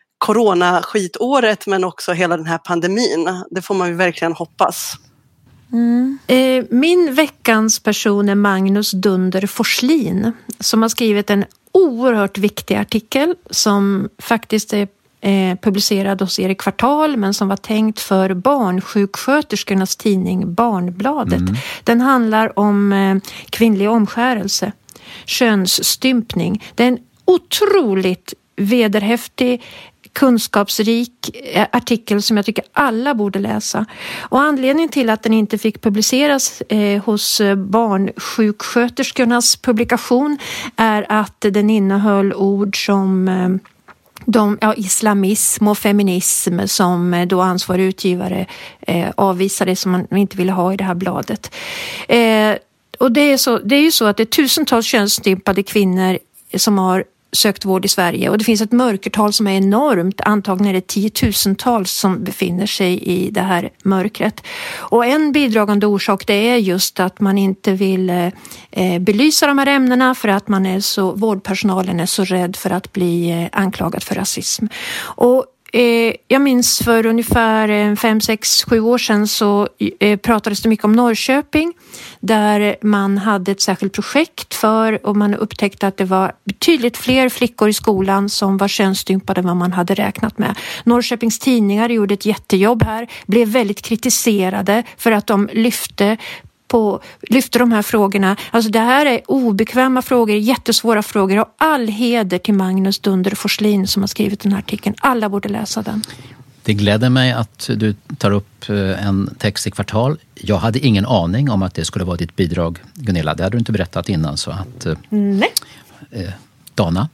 corona-skitåret, men också hela den här pandemin. Det får man ju verkligen hoppas. Mm. Eh, min veckans person är Magnus Dunder Forslin som har skrivit en oerhört viktig artikel som faktiskt är eh, publicerad hos er i Kvartal men som var tänkt för barnsjuksköterskornas tidning Barnbladet. Mm. Den handlar om eh, kvinnlig omskärelse, könsstympning. Det är en otroligt vederhäftig kunskapsrik artikel som jag tycker alla borde läsa. Och anledningen till att den inte fick publiceras eh, hos barnsjuksköterskornas publikation är att den innehöll ord som eh, de, ja, islamism och feminism som eh, då ansvarig utgivare eh, avvisade som man inte ville ha i det här bladet. Eh, och det är, så, det är ju så att det är tusentals könsstympade kvinnor som har sökt vård i Sverige och det finns ett mörkertal som är enormt. Antagligen är det tiotusentals som befinner sig i det här mörkret. Och en bidragande orsak det är just att man inte vill eh, belysa de här ämnena för att man är så, vårdpersonalen är så rädd för att bli eh, anklagad för rasism. Och Eh, jag minns för ungefär fem, sex, sju år sedan så eh, pratades det mycket om Norrköping där man hade ett särskilt projekt för och man upptäckte att det var betydligt fler flickor i skolan som var könsstympade än vad man hade räknat med. Norrköpings tidningar gjorde ett jättejobb här, blev väldigt kritiserade för att de lyfte På, lyfter de här frågorna. Alltså det här är obekväma frågor, jättesvåra frågor och all heder till Magnus Dunder Forslin som har skrivit den här artikeln. Alla borde läsa den. Det gläder mig att du tar upp en text i Kvartal. Jag hade ingen aning om att det skulle vara ditt bidrag, Gunilla. Det hade du inte berättat innan. Så att, Nej. Eh, Dana?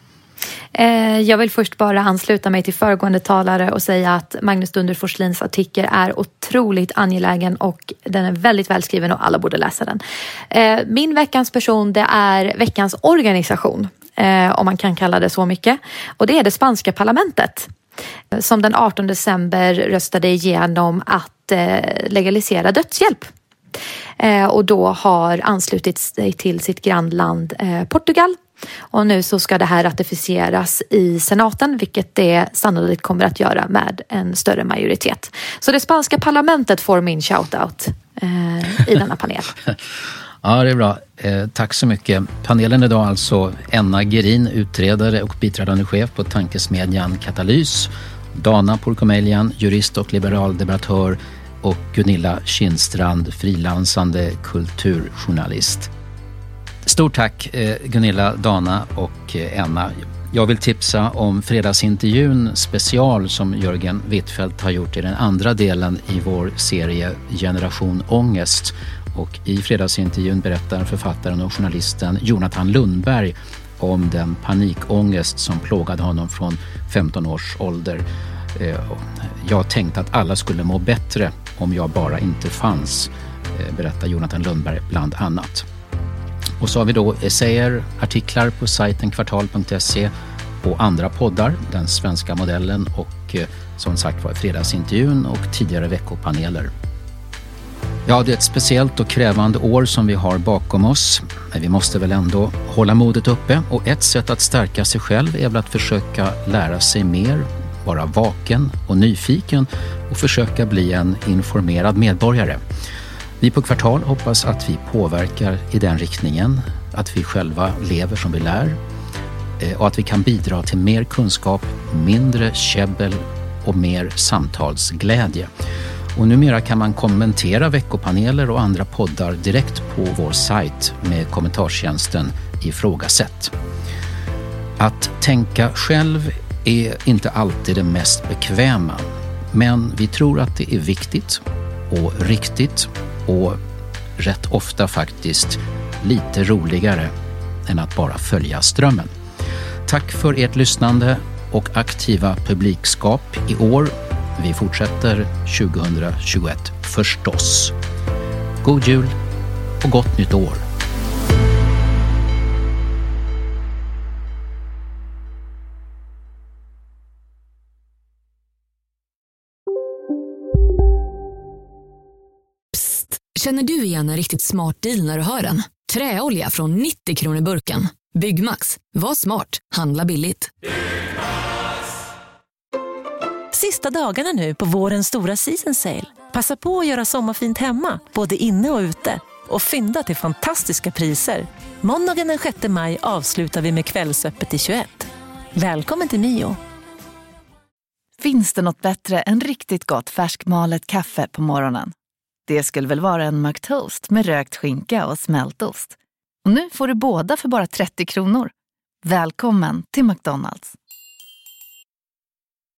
Jag vill först bara ansluta mig till föregående talare och säga att Magnus Dunder Forslins artikel är otroligt angelägen och den är väldigt välskriven och alla borde läsa den. Min veckans person det är veckans organisation, om man kan kalla det så mycket. Och det är det spanska parlamentet som den artonde december röstade igenom att legalisera dödshjälp. eh, och då har anslutit sig till sitt grannland eh, Portugal. Och nu så ska det här ratificeras i senaten, vilket det sannolikt kommer att göra med en större majoritet. Så det spanska parlamentet får min shoutout eh, i denna panel. Ja, det är bra. Eh, tack så mycket. Panelen idag alltså Enna Gerin, utredare och biträdande chef på tankesmedjan Katalys, Dana Porkomelian, jurist och liberal debattör, och Gunilla Kindstrand, frilansande kulturjournalist. Stort tack eh, Gunilla, Dana och eh, Enna. Jag vill tipsa om fredagsintervjun special som Jörgen Wittfeldt har gjort i den andra delen i vår serie Generation Ångest. Och i fredagsintervjun berättar författaren och journalisten Jonathan Lundberg om den panikångest som plågade honom från femton års ålder. Jag tänkte att alla skulle må bättre om jag bara inte fanns, berättar Jonathan Lundberg bland annat. Och så har vi då essäer, artiklar på sajten kvartal punkt se och andra poddar, den svenska modellen och som sagt var fredagsintervjun och tidigare veckopaneler. Ja, det är ett speciellt och krävande år som vi har bakom oss. Men vi måste väl ändå hålla modet uppe. Och ett sätt att stärka sig själv är väl att försöka lära sig mer, vara vaken och nyfiken och försöka bli en informerad medborgare. Vi på Kvartal hoppas att vi påverkar i den riktningen, att vi själva lever som vi lär och att vi kan bidra till mer kunskap, mindre käbbel och mer samtalsglädje. Och numera kan man kommentera veckopaneler och andra poddar direkt på vår sajt med kommentarstjänsten Ifrågasätt. Att tänka själv är inte alltid det mest bekväma, men vi tror att det är viktigt och riktigt och rätt ofta faktiskt lite roligare än att bara följa strömmen. Tack för ert lyssnande och aktiva publikskap i år. Vi fortsätter tjugohundratjugoett förstås. God jul och gott nytt år. Psst, känner du igen en riktigt smart deal när du hör den? Träolja från nittio kronor burken. Byggmax, var smart, handla billigt. Sista dagarna nu på vårens stora season sale. Passa på att göra sommarfint hemma, både inne och ute. Och fynda till fantastiska priser. Måndagen den sjätte maj avslutar vi med Kvällsöppet i tjugoett. Välkommen till Mio. Finns det något bättre än riktigt gott färskmalet kaffe på morgonen? Det skulle väl vara en McToast med rökt skinka och smältost. Och nu får du båda för bara trettio kronor. Välkommen till McDonald's.